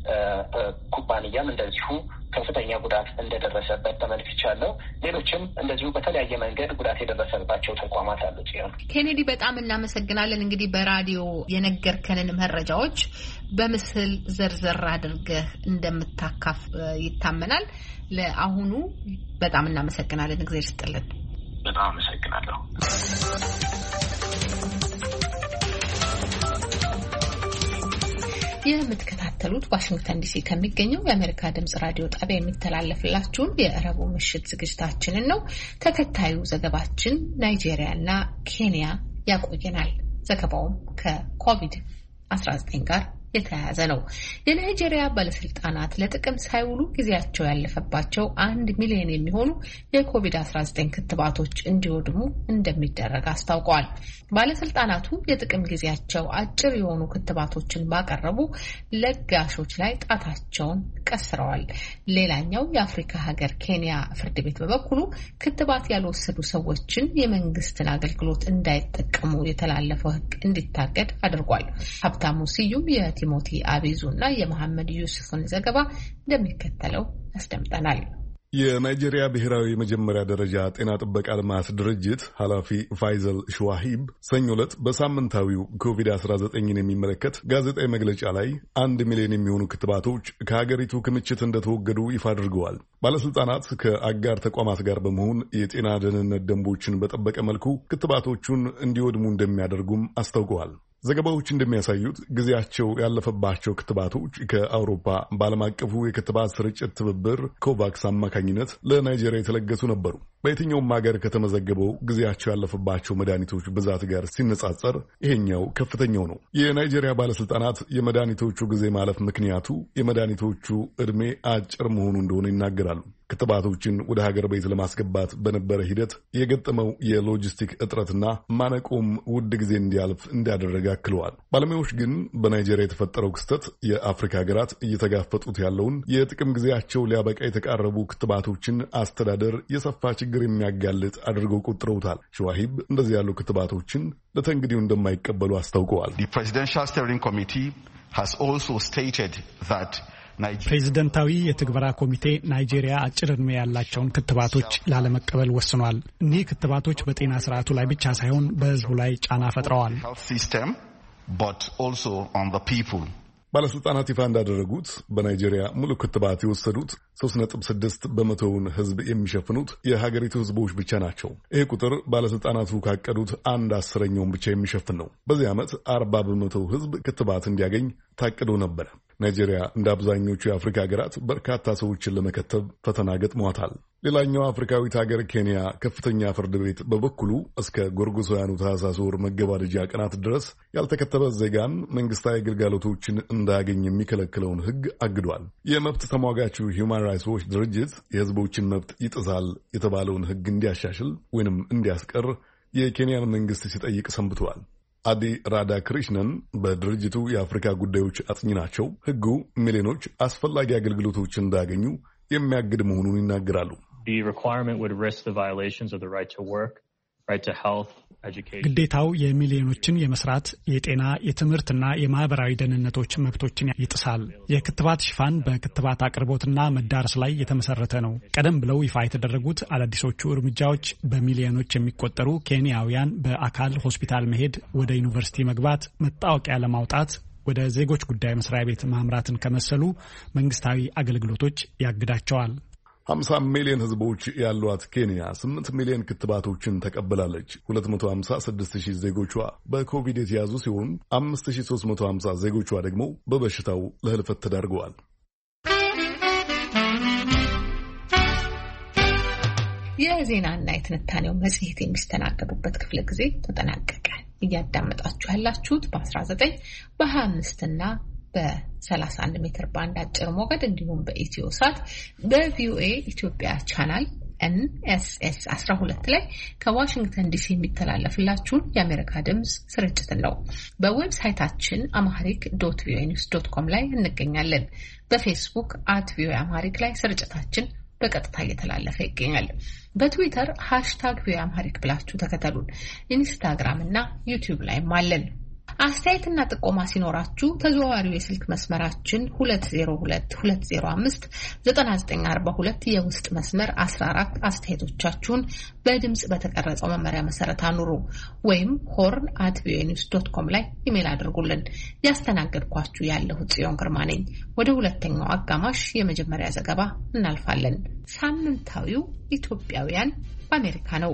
ኩባንያም እንደዚሁ ከፍተኛ ጉዳት እንደደረሰበት ተመልክቻለሁ። ሌሎችም እንደዚሁ በተለያየ መንገድ ጉዳት የደረሰባቸው ተቋማት አሉ። ሲሆን ኬኔዲ በጣም እናመሰግናለን። እንግዲህ በራዲዮ የነገርከንን መረጃዎች በምስል ዘርዘር አድርገህ እንደምታካፍ ይታመናል። ለአሁኑ በጣም እናመሰግናለን። እግዚአብሔር ይስጥልን። በጣም አመሰግናለሁ። የምትከታተሉት ዋሽንግተን ዲሲ ከሚገኘው የአሜሪካ ድምጽ ራዲዮ ጣቢያ የሚተላለፍላችሁን የረቡዕ ምሽት ዝግጅታችንን ነው። ተከታዩ ዘገባችን ናይጄሪያና ኬንያ ያቆየናል። ዘገባውም ከኮቪድ-19 ጋር የተያያዘ ነው። የናይጄሪያ ባለስልጣናት ለጥቅም ሳይውሉ ጊዜያቸው ያለፈባቸው 1 ሚሊዮን የሚሆኑ የኮቪድ-19 ክትባቶች እንዲወድሙ እንደሚደረግ አስታውቀዋል። ባለስልጣናቱ የጥቅም ጊዜያቸው አጭር የሆኑ ክትባቶችን ባቀረቡ ለጋሾች ላይ ጣታቸውን ቀስረዋል። ሌላኛው የአፍሪካ ሀገር ኬንያ ፍርድ ቤት በበኩሉ ክትባት ያልወሰዱ ሰዎችን የመንግስትን አገልግሎት እንዳይጠቀሙ የተላለፈው ሕግ እንዲታገድ አድርጓል። ሀብታሙ ስዩም ቲሞቲ አቢዙ እና የመሐመድ ዩሱፍን ዘገባ እንደሚከተለው ያስደምጠናል። የናይጄሪያ ብሔራዊ የመጀመሪያ ደረጃ ጤና ጥበቃ ልማት ድርጅት ኃላፊ ፋይዘል ሸዋሂብ ሰኞ ዕለት በሳምንታዊው ኮቪድ-19ን የሚመለከት ጋዜጣዊ መግለጫ ላይ 1 ሚሊዮን የሚሆኑ ክትባቶች ከሀገሪቱ ክምችት እንደተወገዱ ይፋ አድርገዋል። ባለስልጣናት ከአጋር ተቋማት ጋር በመሆን የጤና ደህንነት ደንቦችን በጠበቀ መልኩ ክትባቶቹን እንዲወድሙ እንደሚያደርጉም አስታውቀዋል። ዘገባዎች እንደሚያሳዩት ጊዜያቸው ያለፈባቸው ክትባቶች ከአውሮፓ በዓለም አቀፉ የክትባት ስርጭት ትብብር ኮቫክስ አማካኝነት ለናይጄሪያ የተለገሱ ነበሩ። በየትኛውም ሀገር ከተመዘገበው ጊዜያቸው ያለፈባቸው መድኃኒቶች ብዛት ጋር ሲነጻጸር ይሄኛው ከፍተኛው ነው። የናይጄሪያ ባለስልጣናት የመድኃኒቶቹ ጊዜ ማለፍ ምክንያቱ የመድኃኒቶቹ ዕድሜ አጭር መሆኑ እንደሆነ ይናገራሉ። ክትባቶችን ወደ ሀገር ቤት ለማስገባት በነበረ ሂደት የገጠመው የሎጂስቲክ እጥረትና ማነቆም ውድ ጊዜ እንዲያልፍ እንዳደረገ አክለዋል። ባለሙያዎች ግን በናይጄሪያ የተፈጠረው ክስተት የአፍሪካ ሀገራት እየተጋፈጡት ያለውን የጥቅም ጊዜያቸው ሊያበቃ የተቃረቡ ክትባቶችን አስተዳደር የሰፋ ችግር የሚያጋልጥ አድርገው ቆጥረውታል። ሸዋሂብ እንደዚህ ያሉ ክትባቶችን ለተንግዲው እንደማይቀበሉ አስታውቀዋል። ፕሬዝደንታዊ የትግበራ ኮሚቴ ናይጄሪያ አጭር ዕድሜ ያላቸውን ክትባቶች ላለመቀበል ወስኗል። እኒህ ክትባቶች በጤና ስርዓቱ ላይ ብቻ ሳይሆን በሕዝቡ ላይ ጫና ፈጥረዋል። ባለስልጣናት ይፋ እንዳደረጉት በናይጄሪያ ሙሉ ክትባት የወሰዱት 3.6 በመቶውን ሕዝብ የሚሸፍኑት የሀገሪቱ ሕዝቦች ብቻ ናቸው። ይህ ቁጥር ባለስልጣናቱ ካቀዱት 1/10ኛውን ብቻ የሚሸፍን ነው። በዚህ ዓመት 40 በመቶ ሕዝብ ክትባት እንዲያገኝ ታቅዶ ነበረ። ናይጄሪያ እንደ አብዛኞቹ የአፍሪካ ሀገራት በርካታ ሰዎችን ለመከተብ ፈተና ገጥሟታል። ሌላኛው አፍሪካዊት ሀገር ኬንያ ከፍተኛ ፍርድ ቤት በበኩሉ እስከ ጎርጎሳውያኑ ታህሳስ ወር መገባደጃ ቀናት ድረስ ያልተከተበ ዜጋን መንግስታዊ አገልግሎቶችን እንዳያገኝ የሚከለክለውን ሕግ አግዷል። የመብት ተሟጋቹ ሂውማን ራይትስ ዎች ድርጅት የህዝቦችን መብት ይጥሳል የተባለውን ሕግ እንዲያሻሽል ወይንም እንዲያስቀር የኬንያን መንግስት ሲጠይቅ ሰንብተዋል። አዲ ራዳ ክሪሽነን በድርጅቱ የአፍሪካ ጉዳዮች አጥኚ ናቸው። ሕጉ ሚሊዮኖች አስፈላጊ አገልግሎቶችን እንዳያገኙ የሚያግድ መሆኑን ይናገራሉ። ግዴታው የሚሊዮኖችን የመስራት፣ የጤና፣ የትምህርትና የማህበራዊ ደህንነቶች መብቶችን ይጥሳል። የክትባት ሽፋን በክትባት አቅርቦትና መዳረስ ላይ የተመሰረተ ነው። ቀደም ብለው ይፋ የተደረጉት አዳዲሶቹ እርምጃዎች በሚሊዮኖች የሚቆጠሩ ኬንያውያን በአካል ሆስፒታል መሄድ፣ ወደ ዩኒቨርሲቲ መግባት፣ መታወቂያ ለማውጣት ወደ ዜጎች ጉዳይ መስሪያ ቤት ማምራትን ከመሰሉ መንግስታዊ አገልግሎቶች ያግዳቸዋል። 50 ሚሊዮን ህዝቦች ያሏት ኬንያ 8 ሚሊዮን ክትባቶችን ተቀብላለች። 256,000 ዜጎቿ በኮቪድ የተያዙ ሲሆን 5350 ዜጎቿ ደግሞ በበሽታው ለህልፈት ተዳርገዋል። የዜናና የትንታኔው መጽሔት የሚስተናገዱበት ክፍለ ጊዜ ተጠናቀቀ። እያዳመጣችሁ ያላችሁት በ19 በ25 እና በ31 ሜትር ባንድ አጭር ሞገድ እንዲሁም በኢትዮ ሳት በቪኦኤ ኢትዮጵያ ቻናል NSS 12 ላይ ከዋሽንግተን ዲሲ የሚተላለፍላችሁን የአሜሪካ ድምፅ ስርጭትን ነው። በዌብሳይታችን amharic.voanews.com ላይ እንገኛለን። በፌስቡክ @voa amharic ላይ ስርጭታችን በቀጥታ እየተላለፈ ይገኛል። በትዊተር #voa amharic ብላችሁ ተከተሉን። ኢንስታግራም እና ዩቲዩብ ላይም አለን። አስተያየትና ጥቆማ ሲኖራችሁ ተዘዋዋሪው የስልክ መስመራችን 2022059942 የውስጥ መስመር 14 አስተያየቶቻችሁን በድምጽ በተቀረጸው መመሪያ መሰረት አኑሩ ወይም horn@voanews.com ላይ ኢሜል አድርጉልን። ያስተናገድኳችሁ ያለሁ ጽዮን ግርማ ነኝ። ወደ ሁለተኛው አጋማሽ የመጀመሪያ ዘገባ እናልፋለን። ሳምንታዊው ኢትዮጵያውያን በአሜሪካ ነው።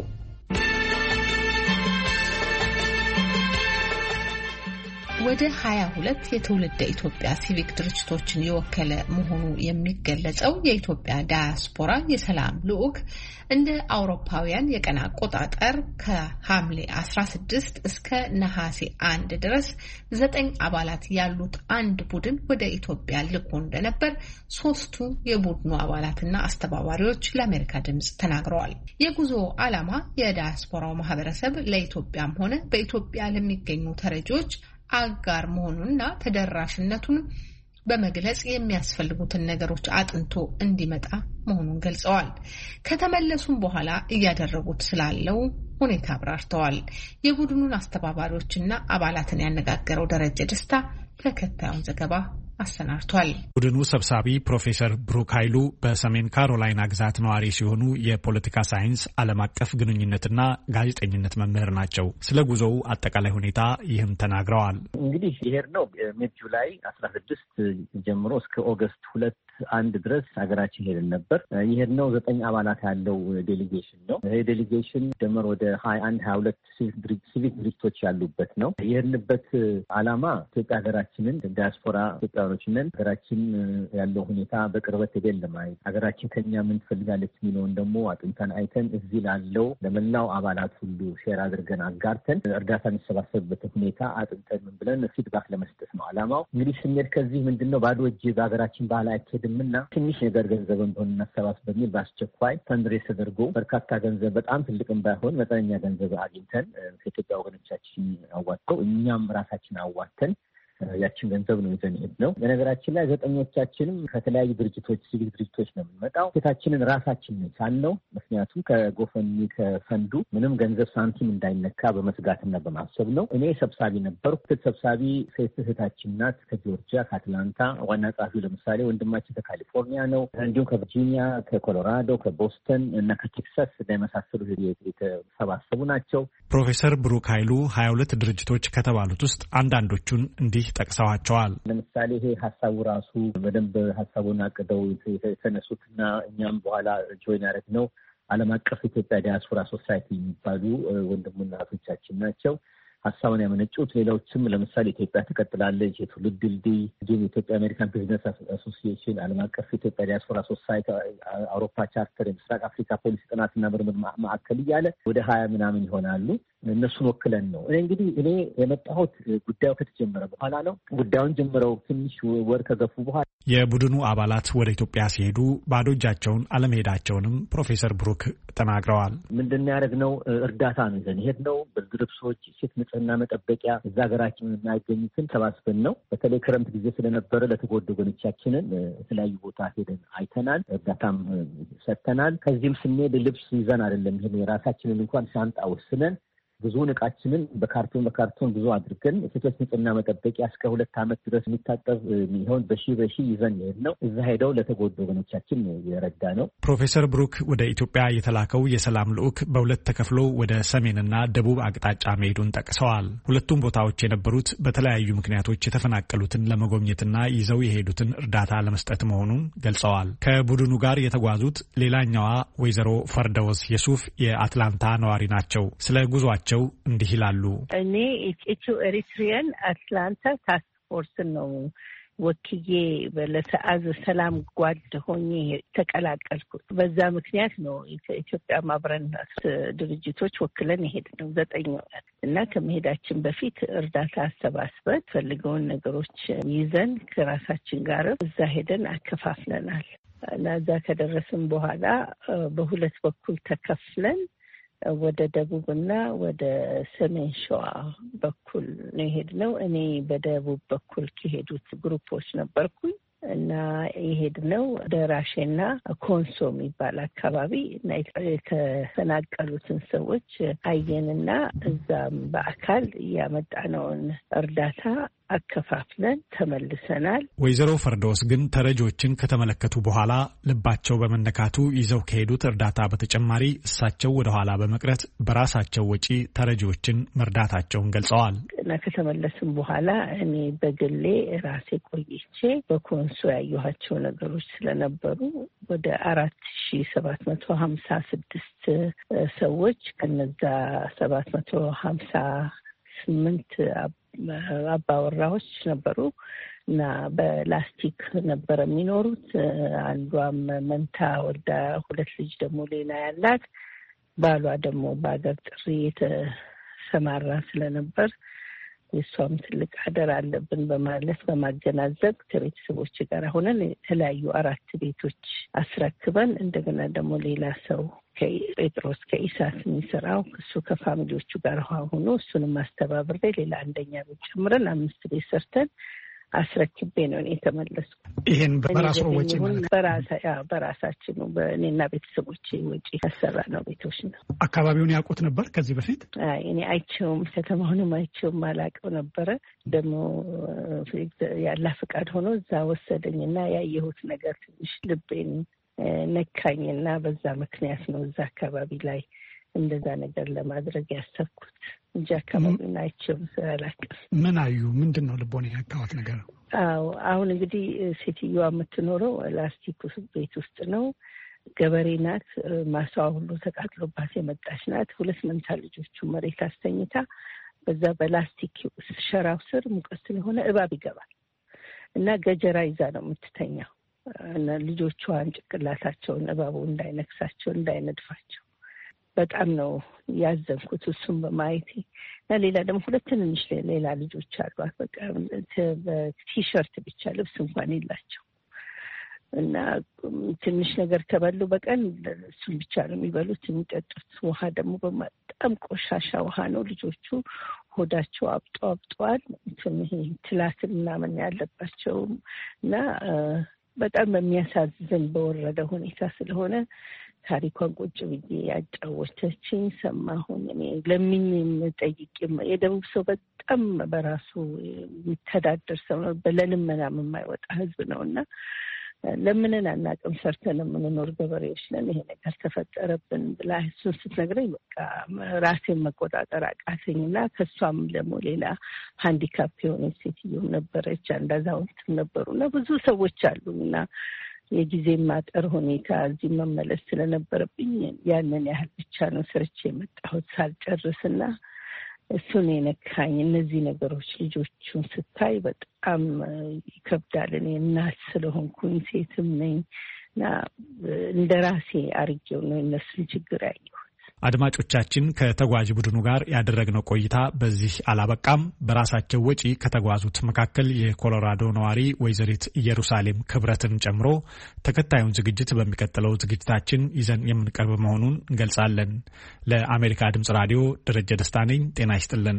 ወደ 22 የትውልደ ኢትዮጵያ ሲቪክ ድርጅቶችን የወከለ መሆኑ የሚገለጸው የኢትዮጵያ ዳያስፖራ የሰላም ልዑክ እንደ አውሮፓውያን የቀን አቆጣጠር ከሐምሌ 16 እስከ ነሐሴ 1 ድረስ 9 አባላት ያሉት አንድ ቡድን ወደ ኢትዮጵያ ልኮ እንደነበር 3ቱ የቡድኑ አባላትና አስተባባሪዎች ለአሜሪካ ድምጽ ተናግረዋል። የጉዞ ዓላማ የዳያስፖራው ማህበረሰብ ለኢትዮጵያም ሆነ በኢትዮጵያ ለሚገኙ ተረጂዎች አጋር መሆኑንና ተደራሽነቱን በመግለጽ የሚያስፈልጉትን ነገሮች አጥንቶ እንዲመጣ መሆኑን ገልጸዋል። ከተመለሱም በኋላ እያደረጉት ስላለው ሁኔታ አብራርተዋል። የቡድኑን አስተባባሪዎችና አባላትን ያነጋገረው ደረጀ ደስታ ተከታዩን ዘገባ አሰናድቷል። ቡድኑ ሰብሳቢ ፕሮፌሰር ብሩክ ኃይሉ በሰሜን ካሮላይና ግዛት ነዋሪ ሲሆኑ የፖለቲካ ሳይንስ፣ ዓለም አቀፍ ግንኙነትና ጋዜጠኝነት መምህር ናቸው። ስለ ጉዞው አጠቃላይ ሁኔታ ይህም ተናግረዋል። እንግዲህ ይሄድ ነው ሚድ ጁላይ 16 ጀምሮ እስከ ኦገስት 2 ድረስ ሀገራችን ሄደን ነበር። ይሄድ ነው 9 አባላት ያለው ዴሊጌሽን ነው። ይሄ ዴሊጌሽን ደመር ወደ 22 ሲቪክ ድርጅቶች ያሉበት ነው። የሄድንበት ዓላማ ኢትዮጵያ ሀገራችንን ዲያስፖራ ኢትዮጵያኖችንን ሀገራችን ያለው ሁኔታ በቅርበት ሄደን ለማየት ሀገራችን ከኛ ምን ትፈልጋለች የሚለውን ደግሞ አጥንተን አይተን እዚህ ላለው ለመላው አባላት ሁሉ ሼር አድርገን አጋርተን እርዳታ የሚሰባሰብበት ሁኔታ አጥንተን ምን ብለን ፊድባክ ለመስጠት ነው ዓላማው። እንግዲህ ስንሄድ ከዚህ ምንድነው ባዶ እጅ በሀገራችን ባህል አይኬድምና ትንሽ ነገር ገንዘብ እንደሆነ እናሰባስብ በሚል በአስቸኳይ ፈንድሬስ ተደርጎ በርካታ ገንዘብ በጣም ትልቅም ባይሆን መጠነኛ ገንዘብ አግኝተን ከኢትዮጵያ ወገኖቻችን አዋጥተው እኛም ራሳችን አዋጥተን ያችን ገንዘብ ነው ይዘን ሄድነው። በነገራችን ላይ 9ኞቻችንም ከተለያዩ ድርጅቶች ሲቪክ ድርጅቶች ነው የምንመጣው። ሴታችንን ራሳችን ነው ሳልነው። ምክንያቱም ከጎፈኒ ከፈንዱ ምንም ገንዘብ ሳንቲም እንዳይነካ በመስጋትና በማሰብ ነው። እኔ ሰብሳቢ ነበርኩ። ሰብሳቢ ሴት እህታችን ናት ከጆርጂያ ከአትላንታ። ዋና ጸሐፊው ለምሳሌ ወንድማችን ከካሊፎርኒያ ነው። እንዲሁም ከቨርጂኒያ፣ ከኮሎራዶ፣ ከቦስተን እና ከቴክሳስ የመሳሰሉ የተሰባሰቡ ናቸው። ፕሮፌሰር ብሩክ ኃይሉ 22 ድርጅቶች ከተባሉት ውስጥ አንዳንዶቹን እንዲህ ጠቅሰዋቸዋል። ለምሳሌ ይሄ ሀሳቡ ራሱ በደንብ ሀሳቡን አቅደው የተነሱትና እኛም በኋላ ጆይን ያደረግነው ዓለም አቀፍ ኢትዮጵያ ዲያስፖራ ሶሳይቲ የሚባሉ ወንድምና እህቶቻችን ናቸው ሀሳቡን ያመነጩት። ሌሎችም ለምሳሌ ኢትዮጵያ ትቀጥላለች፣ የትውልድ ድልድይ፣ እንዲሁም የኢትዮጵያ አሜሪካን ቢዝነስ አሶሲዬሽን፣ ዓለም አቀፍ ኢትዮጵያ ዲያስፖራ ሶሳይቲ፣ አውሮፓ ቻርተር፣ የምስራቅ አፍሪካ ፖሊሲ ጥናትና ምርምር ማዕከል እያለ ወደ 20 ምናምን ይሆናሉ። እነሱን ወክለን ነው። እኔ የመጣሁት ጉዳዩ ከተጀመረ በኋላ ነው። ጉዳዩን ጀምረው ትንሽ ወር ከገፉ በኋላ የቡድኑ አባላት ወደ ኢትዮጵያ ሲሄዱ ባዶ እጃቸውን አለመሄዳቸውንም ፕሮፌሰር ብሩክ ተናግረዋል። ምንድን ያደረግነው እርዳታ ነው ይዘን ሄድነው። ብርድ ልብሶች፣ ሴት ንጽህና መጠበቂያ እዛ ሀገራችን የማያገኙትን ሰባስበን ነው። በተለይ ክረምት ጊዜ ስለነበረ ለተጎዱ ወገኖቻችንን የተለያዩ ቦታ ሄደን አይተናል። እርዳታም ሰጥተናል። ከዚህም ስንሄድ ልብስ ይዘን አይደለም ይሄን የራሳችንን እንኳን ሻንጣ ወስነን ብዙውን እቃችንን በካርቶን ብዙ አድርገን ሴቶች ንጽህና መጠበቂያ እስከ 2 ዓመት ድረስ የሚታጠብ የሚሆን በሺ ይዘን ነው እዛ ሄደው ለተጎዱ ወገኖቻችን የረዳ ነው። ፕሮፌሰር ብሩክ ወደ ኢትዮጵያ የተላከው የሰላም ልዑክ በሁለት ተከፍሎ ወደ ሰሜንና ደቡብ አቅጣጫ መሄዱን ጠቅሰዋል። ሁለቱም ቦታዎች የነበሩት በተለያዩ ምክንያቶች የተፈናቀሉትን ለመጎብኘትና ይዘው የሄዱትን እርዳታ ለመስጠት መሆኑን ገልጸዋል። ከቡድኑ ጋር የተጓዙት ሌላኛዋ ወይዘሮ ፈርደወስ የሱፍ የአትላንታ ነዋሪ ናቸው። ስለ ጉዟቸው እንዲህ ይላሉ። እኔ ኢትዮ ኤሪትሪያን አትላንታ ታስክ ፎርስን ነው ወክዬ ለሰዓዝ ሰላም ጓድ ሆኜ ተቀላቀልኩት። በዛ ምክንያት ነው ኢትዮጵያ ማብረን ድርጅቶች ወክለን የሄድ ነው 9 እና ከመሄዳችን በፊት እርዳታ አሰባስበን ፈልገውን ነገሮች ይዘን ከራሳችን ጋር እዛ ሄደን አከፋፍለናል እና እዛ ከደረስን በኋላ በሁለት በኩል ተከፍለን ወደ ደቡብና ወደ ሰሜን ሸዋ በኩል ነው የሄድነው። እኔ በደቡብ በኩል ከሄዱት ግሩፖች ነበርኩኝ እና የሄድነው ደራሼና ኮንሶ የሚባል አካባቢ እና የተፈናቀሉትን ሰዎች አየንና እዛም በአካል ያመጣነውን እርዳታ አከፋፍለን ተመልሰናል። ወይዘሮ ፈርዶስ ግን ተረጂዎችን ከተመለከቱ በኋላ ልባቸው በመነካቱ ይዘው ከሄዱት እርዳታ በተጨማሪ እሳቸው ወደ ኋላ በመቅረት በራሳቸው ወጪ ተረጂዎችን መርዳታቸውን ገልጸዋል። እና ከተመለስን በኋላ እኔ በግሌ ራሴ ቆይቼ በኮንሶ ያየኋቸው ነገሮች ስለነበሩ ወደ 4756 ሰዎች ከነዛ 758 አባወራዎች ነበሩ እና በላስቲክ ነበር የሚኖሩት። አንዷም መንታ ወልዳ 2 ልጅ ደግሞ ሌላ ያላት፣ ባሏ ደግሞ በአገር ጥሪ የተሰማራ ስለነበር የሷም ትልቅ አደራ አለብን በማለት በማገናዘብ ከቤተሰቦች ጋር ሆነን የተለያዩ 4 ቤቶች አስረክበን እንደገና ደግሞ ሌላ ሰው ከጴጥሮስ ከኢሳት የሚሰራው እሱ ከፋሚሊዎቹ ጋር ሆኖ እሱንም አስተባብሬ ሌላ አንደኛ ቤት ጨምረን 5 ቤት ሰርተን አስረክቤ ነው እኔ ተመለስኩ። ይሄን በራሱ ወጪ ማለት በራሳችን ነው በእኔና ቤተሰቦቼ ወጪ ተሰራ ነው ቤቶች ነው። አካባቢውን ያውቁት ነበር ከዚህ በፊት? እኔ አይቼውም ከተማውንም አይቼውም አላውቀው ነበረ። ደግሞ ያለ ፈቃድ ሆኖ እዛ ወሰደኝና ያየሁት ነገር ትንሽ ልቤን ነካኝና በዛ ምክንያት ነው እዛ አካባቢ ላይ እንደዛ ነገር ለማድረግ ያሰብኩት እንጂ አካባቢውን አይቼውም አላውቅም። ምን አዩ? ምንድን ነው ልቦና ያካዋት ነገር? አሁን እንግዲህ ሴትዮዋ የምትኖረው ላስቲክ ቤት ውስጥ ነው። ገበሬ ናት። ማሳዋ ሁሉ ተቃጥሎባት የመጣች ናት። 2 መንታ ልጆቹ መሬት አስተኝታ በዛ በላስቲክ ሸራው ስር ሙቀት ስለሆነ እባብ ይገባል እና ገጀራ ይዛ ነው የምትተኛው እና ልጆቿን ጭንቅላታቸውን እባቡ እንዳይነክሳቸው እንዳይነድፋቸው በጣም ነው ያዘንኩት እሱም በማየቴ። እና ሌላ ደግሞ 2 ትንንሽ ሌላ ልጆች አሏት። በቃ በቲሸርት ብቻ ልብስ እንኳን የላቸው እና ትንሽ ነገር ከበሉ በቀን እሱን ብቻ ነው የሚበሉት። የሚጠጡት ውሃ ደግሞ በጣም ቆሻሻ ውሃ ነው። ልጆቹ ሆዳቸው አብጠዋል። ይሄ ትላትል ምናምን ያለባቸው እና በጣም በሚያሳዝን በወረደ ሁኔታ ስለሆነ ታሪኳን ቁጭ ብዬ ያጫወተችኝ ሰማሁኝ። እኔ ለምኝም ጠይቄም የደቡብ ሰው በጣም በራሱ የሚተዳደር ሰው ነው። ለልመናም የማይወጣ ሕዝብ ነው እና ለምንን አናውቅም፣ ሰርተን የምንኖር ገበሬዎች ነን። ይሄ ነገር ተፈጠረብን ብላ እሱን ስትነግረኝ በቃ ራሴን መቆጣጠር አቃተኝና ከሷም ደግሞ ሌላ ሃንዲካፕ የሆነ ሴትዮም ነበረች፣ አንድ አዛውንትም ነበሩ እና ብዙ ሰዎች አሉ እና የጊዜ ማጠር ሁኔታ እዚህ መመለስ ስለነበረብኝ ያንን ያህል ብቻ ነው ሰርቼ የመጣሁት ሳልጨርስና እሱን የነካኝ እነዚህ ነገሮች ልጆቹን ስታይ በጣም ይከብዳል። እኔ እናት ስለሆንኩኝ ሴትም ነኝ እና እንደ ራሴ አርጌው ነው እነሱን ችግር ያየሁት። አድማጮቻችን ከተጓዥ ቡድኑ ጋር ያደረግነው ቆይታ በዚህ አላበቃም። በራሳቸው ወጪ ከተጓዙት መካከል የኮሎራዶ ነዋሪ ወይዘሪት ኢየሩሳሌም ክብረትን ጨምሮ ተከታዩን ዝግጅት በሚቀጥለው ዝግጅታችን ይዘን የምንቀርብ መሆኑን እንገልጻለን። ለአሜሪካ ድምጽ ራዲዮ ደረጀ ደስታ ነኝ። ጤና ይስጥልን።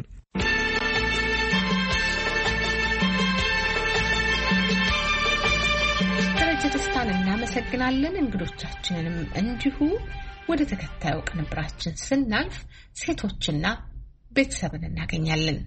ደረጀ ደስታን እናመሰግናለን። እንግዶቻችንንም እንዲሁ። ወደ ተከታዩ ቅንብራችን ስናልፍ ሴቶችና ቤተሰብን እናገኛለን።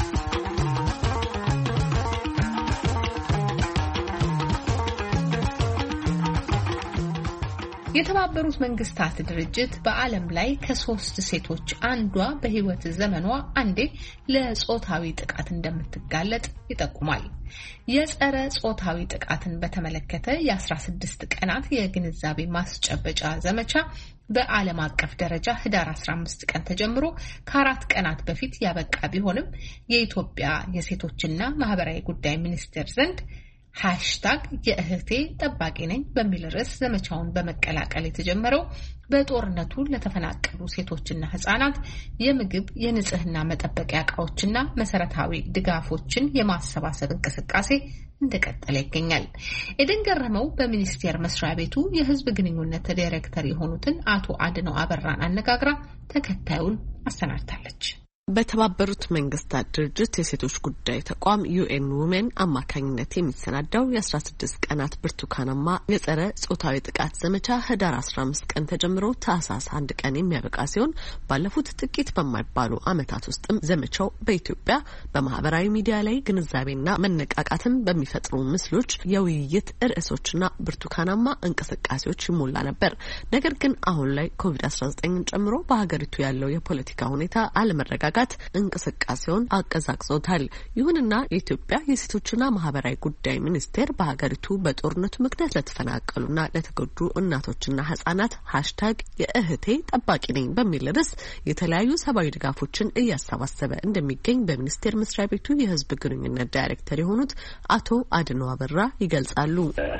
የተባበሩት መንግስታት ድርጅት በዓለም ላይ ከ3 ሴቶች አንዷ በህይወት ዘመኗ አንዴ ለጾታዊ ጥቃት እንደምትጋለጥ ይጠቁማል። የጸረ ጾታዊ ጥቃትን በተመለከተ የ16 ቀናት የግንዛቤ ማስጨበጫ ዘመቻ በዓለም አቀፍ ደረጃ ህዳር 15 ቀን ተጀምሮ ከ4 ቀናት በፊት ያበቃ ቢሆንም የኢትዮጵያ የሴቶችና ማህበራዊ ጉዳይ ሚኒስቴር ዘንድ #የእህቴ ጠባቂ ነኝ በሚል ርዕስ ዘመቻውን በመቀላቀል የተጀመረው በጦርነቱ ለተፈናቀሉ ሴቶችና ህጻናት የምግብ፣ የንጽህና መጠበቂያ ዕቃዎችና መሰረታዊ ድጋፎችን የማሰባሰብ እንቅስቃሴ እንደቀጠለ ይገኛል። ኤደን ገረመው በሚኒስቴር መስሪያ ቤቱ የህዝብ ግንኙነት ዳይሬክተር የሆኑትን አቶ አድነው አበራን አነጋግራ ተከታዩን አሰናድታለች። በተባበሩት መንግስታት ድርጅት የሴቶች ጉዳይ ተቋም ዩኤን ውሜን አማካኝነት የሚሰናዳው የ16 ቀናት ብርቱካናማ የጸረ ጾታዊ ጥቃት ዘመቻ ህዳር 15 ቀን ተጀምሮ ታህሳስ 1 ቀን የሚያበቃ ሲሆን ባለፉት ጥቂት በማይባሉ ዓመታት ውስጥም ዘመቻው በኢትዮጵያ በማህበራዊ ሚዲያ ላይ ግንዛቤና መነቃቃትን በሚፈጥሩ ምስሎች፣ የውይይት ርዕሶችና ብርቱካናማ እንቅስቃሴዎች ይሞላ ነበር። ነገር ግን አሁን ላይ ኮቪድ-19ን ጨምሮ በሀገሪቱ ያለው የፖለቲካ ሁኔታ አለመረጋጋት መነሳት እንቅስቃሴውን አቀዛቅዞታል። ይሁንና የኢትዮጵያ የሴቶችና ማህበራዊ ጉዳይ ሚኒስቴር በሀገሪቱ በጦርነቱ ምክንያት ለተፈናቀሉና ለተጎዱ እናቶችና ህጻናት #የእህቴ ጠባቂ ነኝ በሚል ርዕስ የተለያዩ ሰብአዊ ድጋፎችን እያሰባሰበ እንደሚገኝ በሚኒስቴር መስሪያ ቤቱ የህዝብ ግንኙነት ዳይሬክተር የሆኑት አቶ አድነው አበራ ይገልጻሉ።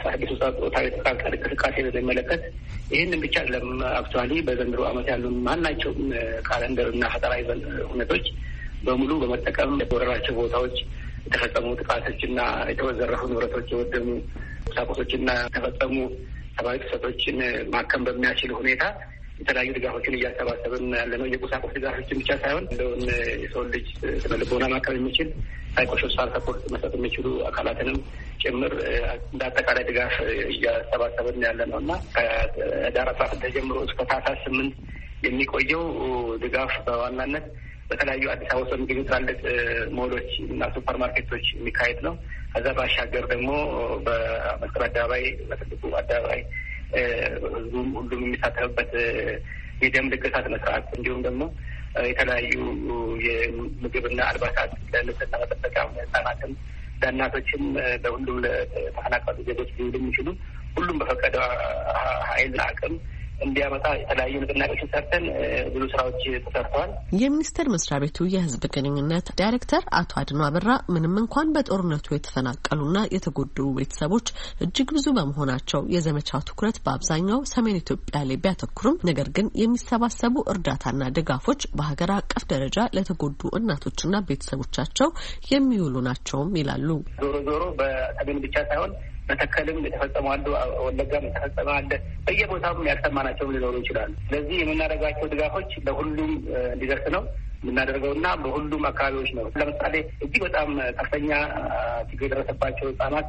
እንቅስቃሴ በሚመለከት ይህንን ብቻ አይደለም። አክቹዋሊ በዘንድሮ ዓመት ያሉ ማናቸውም ካለንደርና ፈጠራ ሁነቶች በሙሉ በመጠቀም የተወረራቸው ቦታዎች የተፈጸሙ ጥቃቶችና የተወዘረፉ ንብረቶች፣ የወደሙ ቁሳቁሶችና የተፈጸሙ ሰብአዊ ጥሰቶችን ማከም በሚያስችል ሁኔታ የተለያዩ ድጋፎችን እያሰባሰብን ያለ ነው። የቁሳቁስ ድጋፎችን ብቻ ሳይሆን እንደውን የሰው ልጅ ስነ ልቦና ማከም የሚችል ሳይኮሶሻል ሰፖርት መስጠት የሚችሉ አካላትንም ጭምር እንደ አጠቃላይ ድጋፍ እያሰባሰብን ያለ ነው እና ከህዳር 16 ጀምሮ እስከ ታህሳስ 8 የሚቆየው ድጋፍ በዋናነት በተለያዩ አዲስ አበባ ውስጥ የሚገኙ ትላልቅ ሞሎች እና ሱፐር ማርኬቶች የሚካሄድ ነው። ከዛ ባሻገር ደግሞ በመስቀል አደባባይ፣ በትልቁ አደባባይ ህዝቡም ሁሉም የሚሳተፍበት የደም ልገሳ ስነ ስርዓት እንዲሁም ደግሞ የተለያዩ የምግብና አልባሳት ለንጽህና መጠበቂያ ህጻናትም ለእናቶችም ለሁሉም ለተፈናቀሉ ዜጎች ሊውሉ የሚችሉ ሁሉም በፈቀደ ኃይል አቅም እንዲያመጣ የተለያዩ ንቅናቄዎችን ሰርተን ብዙ ስራዎች ተሰርተዋል። የሚኒስቴር መስሪያ ቤቱ የህዝብ ግንኙነት ዳይሬክተር አቶ አድነው አበራ ምንም እንኳን በጦርነቱ የተፈናቀሉና የተጎዱ ቤተሰቦች እጅግ ብዙ በመሆናቸው የዘመቻው ትኩረት በአብዛኛው ሰሜን ኢትዮጵያ ላይ ቢያተኩርም ነገር ግን የሚሰባሰቡ እርዳታና ድጋፎች በሀገር አቀፍ ደረጃ ለተጎዱ እናቶችና ቤተሰቦቻቸው የሚውሉ ናቸውም ይላሉ። ዞሮ ዞሮ በሰሜን ብቻ ሳይሆን መተከልም የተፈጸሙ አሉ፣ ወለጋም የተፈጸመ አለ። በየቦታውም ያልሰማናቸውም ሊኖሩ ይችላሉ። ስለዚህ የምናደርጋቸው ድጋፎች ለሁሉም እንዲደርስ ነው የምናደርገውና በሁሉም አካባቢዎች ነው። ለምሳሌ እጅግ በጣም ከፍተኛ ችግር የደረሰባቸው ህጻናት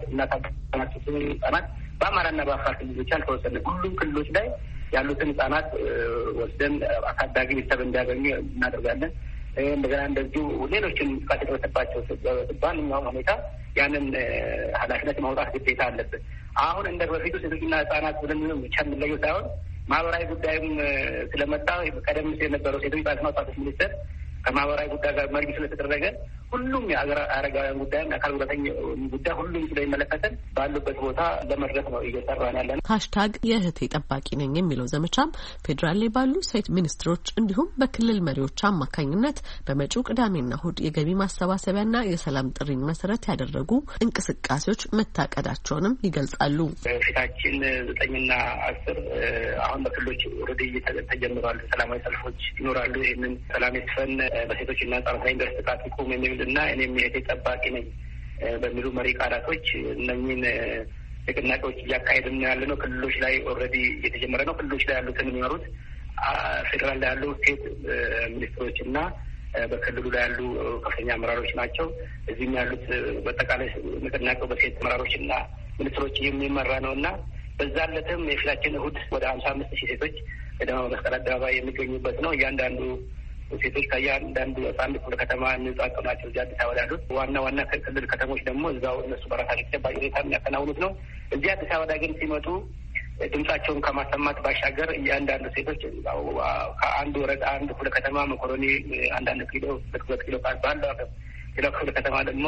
ህጻናት በአማራና በአፋር ክልል ብቻ አልተወሰንም። ሁሉም ክልሎች ላይ ያሉትን ህጻናት ወስደን አሳዳጊ ቤተሰብ እንዲያገኙ እናደርጋለን። እንደገና እንደዚሁ ሌሎችን ጥቃት የደረሰባቸው በማንኛውም ሁኔታ ያንን ኃላፊነት ማውጣት ግዴታ አለብን። አሁን እንደ በፊቱ ሴቶችና ህጻናት ብለን ብቻ የምንለየው ሳይሆን ማህበራዊ ጉዳይም ስለመጣ ቀደም ሲል የነበረው ሴቶች ህጻናትና ወጣቶች ሚኒስቴር ከማህበራዊ ጉዳይ ጋር መርጊ ስለተደረገ ሁሉም የአረጋውያን ጉዳይም የአካል ጉዳተኛ ጉዳይ ሁሉም ስለሚመለከተን ባሉበት ቦታ ለመድረስ ነው እየሰራን ያለ ነው። #የእህቴ ጠባቂ ነኝ የሚለው ዘመቻም ፌዴራል ላይ ባሉ ሴት ሚኒስትሮች እንዲሁም በክልል መሪዎች አማካኝነት በመጪው ቅዳሜና እሁድ የገቢ ማሰባሰቢያና የሰላም ጥሪን መሰረት ያደረጉ እንቅስቃሴዎች መታቀዳቸውንም ይገልጻሉ። ፊታችን 9ና 10 አሁን በክልሎች ኦልሬዲ ተጀምሯል። ሰላማዊ ሰልፎች ይኖራሉ። ይህንን ሰላም ይስፈን፣ በሴቶችና ህጻናት ላይ ደርስ ጥቃት ይቁም የሚልና እኔም የእህቴ ጠባቂ ነኝ በሚሉ መሪ ቃላቶች እነኝህን ንቅናቄዎች እያካሄድን ያለ ነው። ክልሎች ላይ ኦልሬዲ እየተጀመረ ነው። ክልሎች ላይ ያሉትን የሚመሩት ፌዴራል ላይ ያሉ ሴት ሚኒስትሮች እና በክልሉ ላይ ያሉ ከፍተኛ አመራሮች ናቸው። እዚህም ያሉት በአጠቃላይ ንቅናቄው በሴት አመራሮች እና ሚኒስትሮች የሚመራ ነው እና በዛ ዕለትም የፊታችን እሁድ ወደ 55,000 ሴቶች በደማ መስቀል አደባባይ የሚገኙበት ነው። እያንዳንዱ ሴቶች ከእያንዳንዱ አንድ ክፍለ ከተማ የሚውጣጡ ናቸው። እዚህ አዲስ አበባ ያሉት ዋና ክልል ከተሞች ደግሞ እዛው እነሱ በራሳቸው ተጨባጭ ሁኔታ የሚያከናውኑት ነው። እዚህ አዲስ አበባ ግን ሲመጡ ድምጻቸውን ከማሰማት ባሻገር እያንዳንዱ ሴቶች ከአንድ ወረዳ አንድ ክፍለ ከተማ መኮረኒ አንዳንድ ኪሎ 2 ኪሎ ባለው አቅም ሌላው ክፍለ ከተማ ደግሞ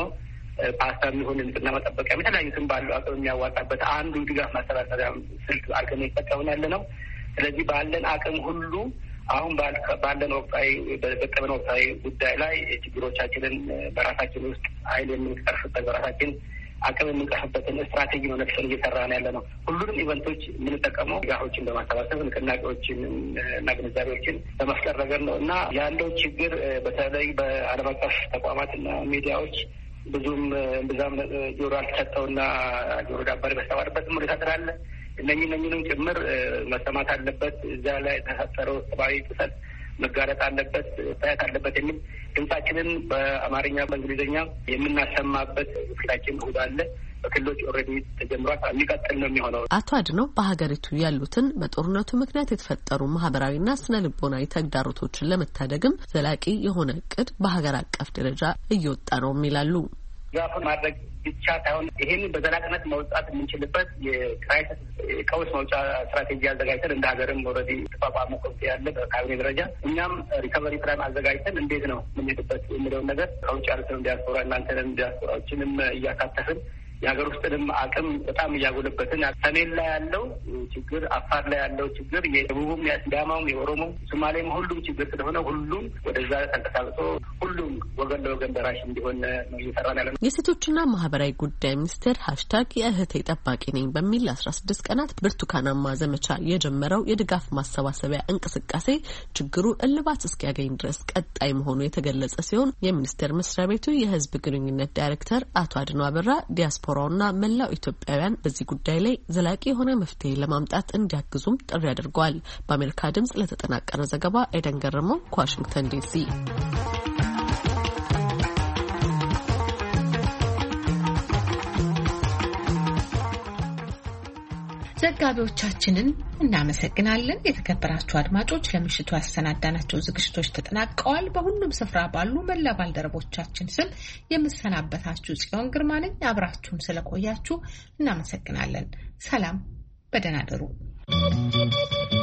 ፓስታ የሚሆን ንጽህና መጠበቂያ የተለያዩትን ባለው አቅም የሚያዋጣበት አንዱ ድጋፍ ማሰባሰቢያ ስልት አድርገን እየተጠቀምን ያለ ነው። ስለዚህ ባለን አቅም ሁሉ አሁን ባለን ወቅታዊ በገጠመን ወቅታዊ ጉዳይ ላይ ችግሮቻችንን በራሳችን ውስጥ ኃይል የምንቀርፍበት በራሳችን አቅም የምንቀርፍበትን ስትራቴጂ ነው ነፍሰን እየሰራ ነው ያለ ነው። ሁሉንም ኢቨንቶች የምንጠቀመው ድጋፎችን በማሰባሰብ ንቅናቄዎችን እና ግንዛቤዎችን በመፍጠር ነገር ነው እና ያለው ችግር በተለይ በዓለም አቀፍ ተቋማትና ሚዲያዎች ብዙም ብዛም ጆሮ አልተሰጠውና ጆሮ ዳባሪ በስተባርበት ሁኔታ ስላለ እነኝንም ጭምር መሰማት አለበት። እዛ ላይ የተፈጠረው ሰብአዊ ጥሰት መጋለጥ አለበት፣ ታየት አለበት የሚል ድምጻችንን በአማርኛ በእንግሊዝኛ የምናሰማበት ፊታችን እሁድ አለ። በክልሎች ኦልሬዲ ተጀምሯል። የሚቀጥል ነው የሚሆነው። አቶ አድነው በሀገሪቱ ያሉትን በጦርነቱ ምክንያት የተፈጠሩ ማህበራዊና ስነ ልቦናዊ ተግዳሮቶችን ለመታደግም ዘላቂ የሆነ እቅድ በሀገር አቀፍ ደረጃ እየወጣ ነው ይላሉ። ድጋፉን ማድረግ ብቻ ሳይሆን ይሄንን በዘላቂነት መውጣት የምንችልበት የክራይሲስ ቀውስ መውጫ ስትራቴጂ አዘጋጅተን እንደ ሀገርም ኦልሬዲ ተቋቋመ ኮሚቴ ያለ በካቢኔ ደረጃ እኛም ሪከቨሪ ፕላን አዘጋጅተን እንዴት ነው የምንሄድበት የሚለውን ነገር ከውጭ ያሉትንም ዲያስፖራ እናንተንም ዲያስፖራዎችንም እያካተፍን የሀገር ውስጥንም አቅም በጣም እያጎለበትን ሰሜን ላይ ያለው ችግር፣ አፋር ላይ ያለው ችግር፣ የደቡቡም፣ የሲዳማውም፣ የኦሮሞም፣ ሶማሌም ሁሉም ችግር ስለሆነ ሁሉም ወደዛ ተንቀሳቅሶ ሁሉም ወገን ለወገን ደራሽ እንዲሆን ነው እየሰራን ያለ ነው። የሴቶችና ማህበራዊ ጉዳይ ሚኒስቴር #የእህቴ ጠባቂ ነኝ በሚል 16 ቀናት ብርቱካናማ ዘመቻ የጀመረው የድጋፍ ማሰባሰቢያ እንቅስቃሴ ችግሩ እልባት እስኪያገኝ ድረስ ቀጣይ መሆኑ የተገለጸ ሲሆን የሚኒስቴር መስሪያ ቤቱ የህዝብ ግንኙነት ዳይሬክተር አቶ አድነው አበራ ዲያስፖራውና መላው ኢትዮጵያውያን በዚህ ጉዳይ ላይ ዘላቂ የሆነ መፍትሄ ለማምጣት እንዲያግዙም ጥሪ አድርገዋል። በአሜሪካ ድምጽ ለተጠናቀረ ዘገባ ኤደን ገረመው ከዋሽንግተን ዲሲ። ዘጋቢዎቻችንን እናመሰግናለን። የተከበራችሁ አድማጮች ለምሽቱ ያሰናዳናቸው ዝግጅቶች ተጠናቀዋል። በሁሉም ስፍራ ባሉ መላ ባልደረቦቻችን ስም የምሰናበታችሁ ጽዮን ግርማ ነኝ። አብራችሁን ስለቆያችሁ እናመሰግናለን። ሰላም፣ በደህና እደሩ።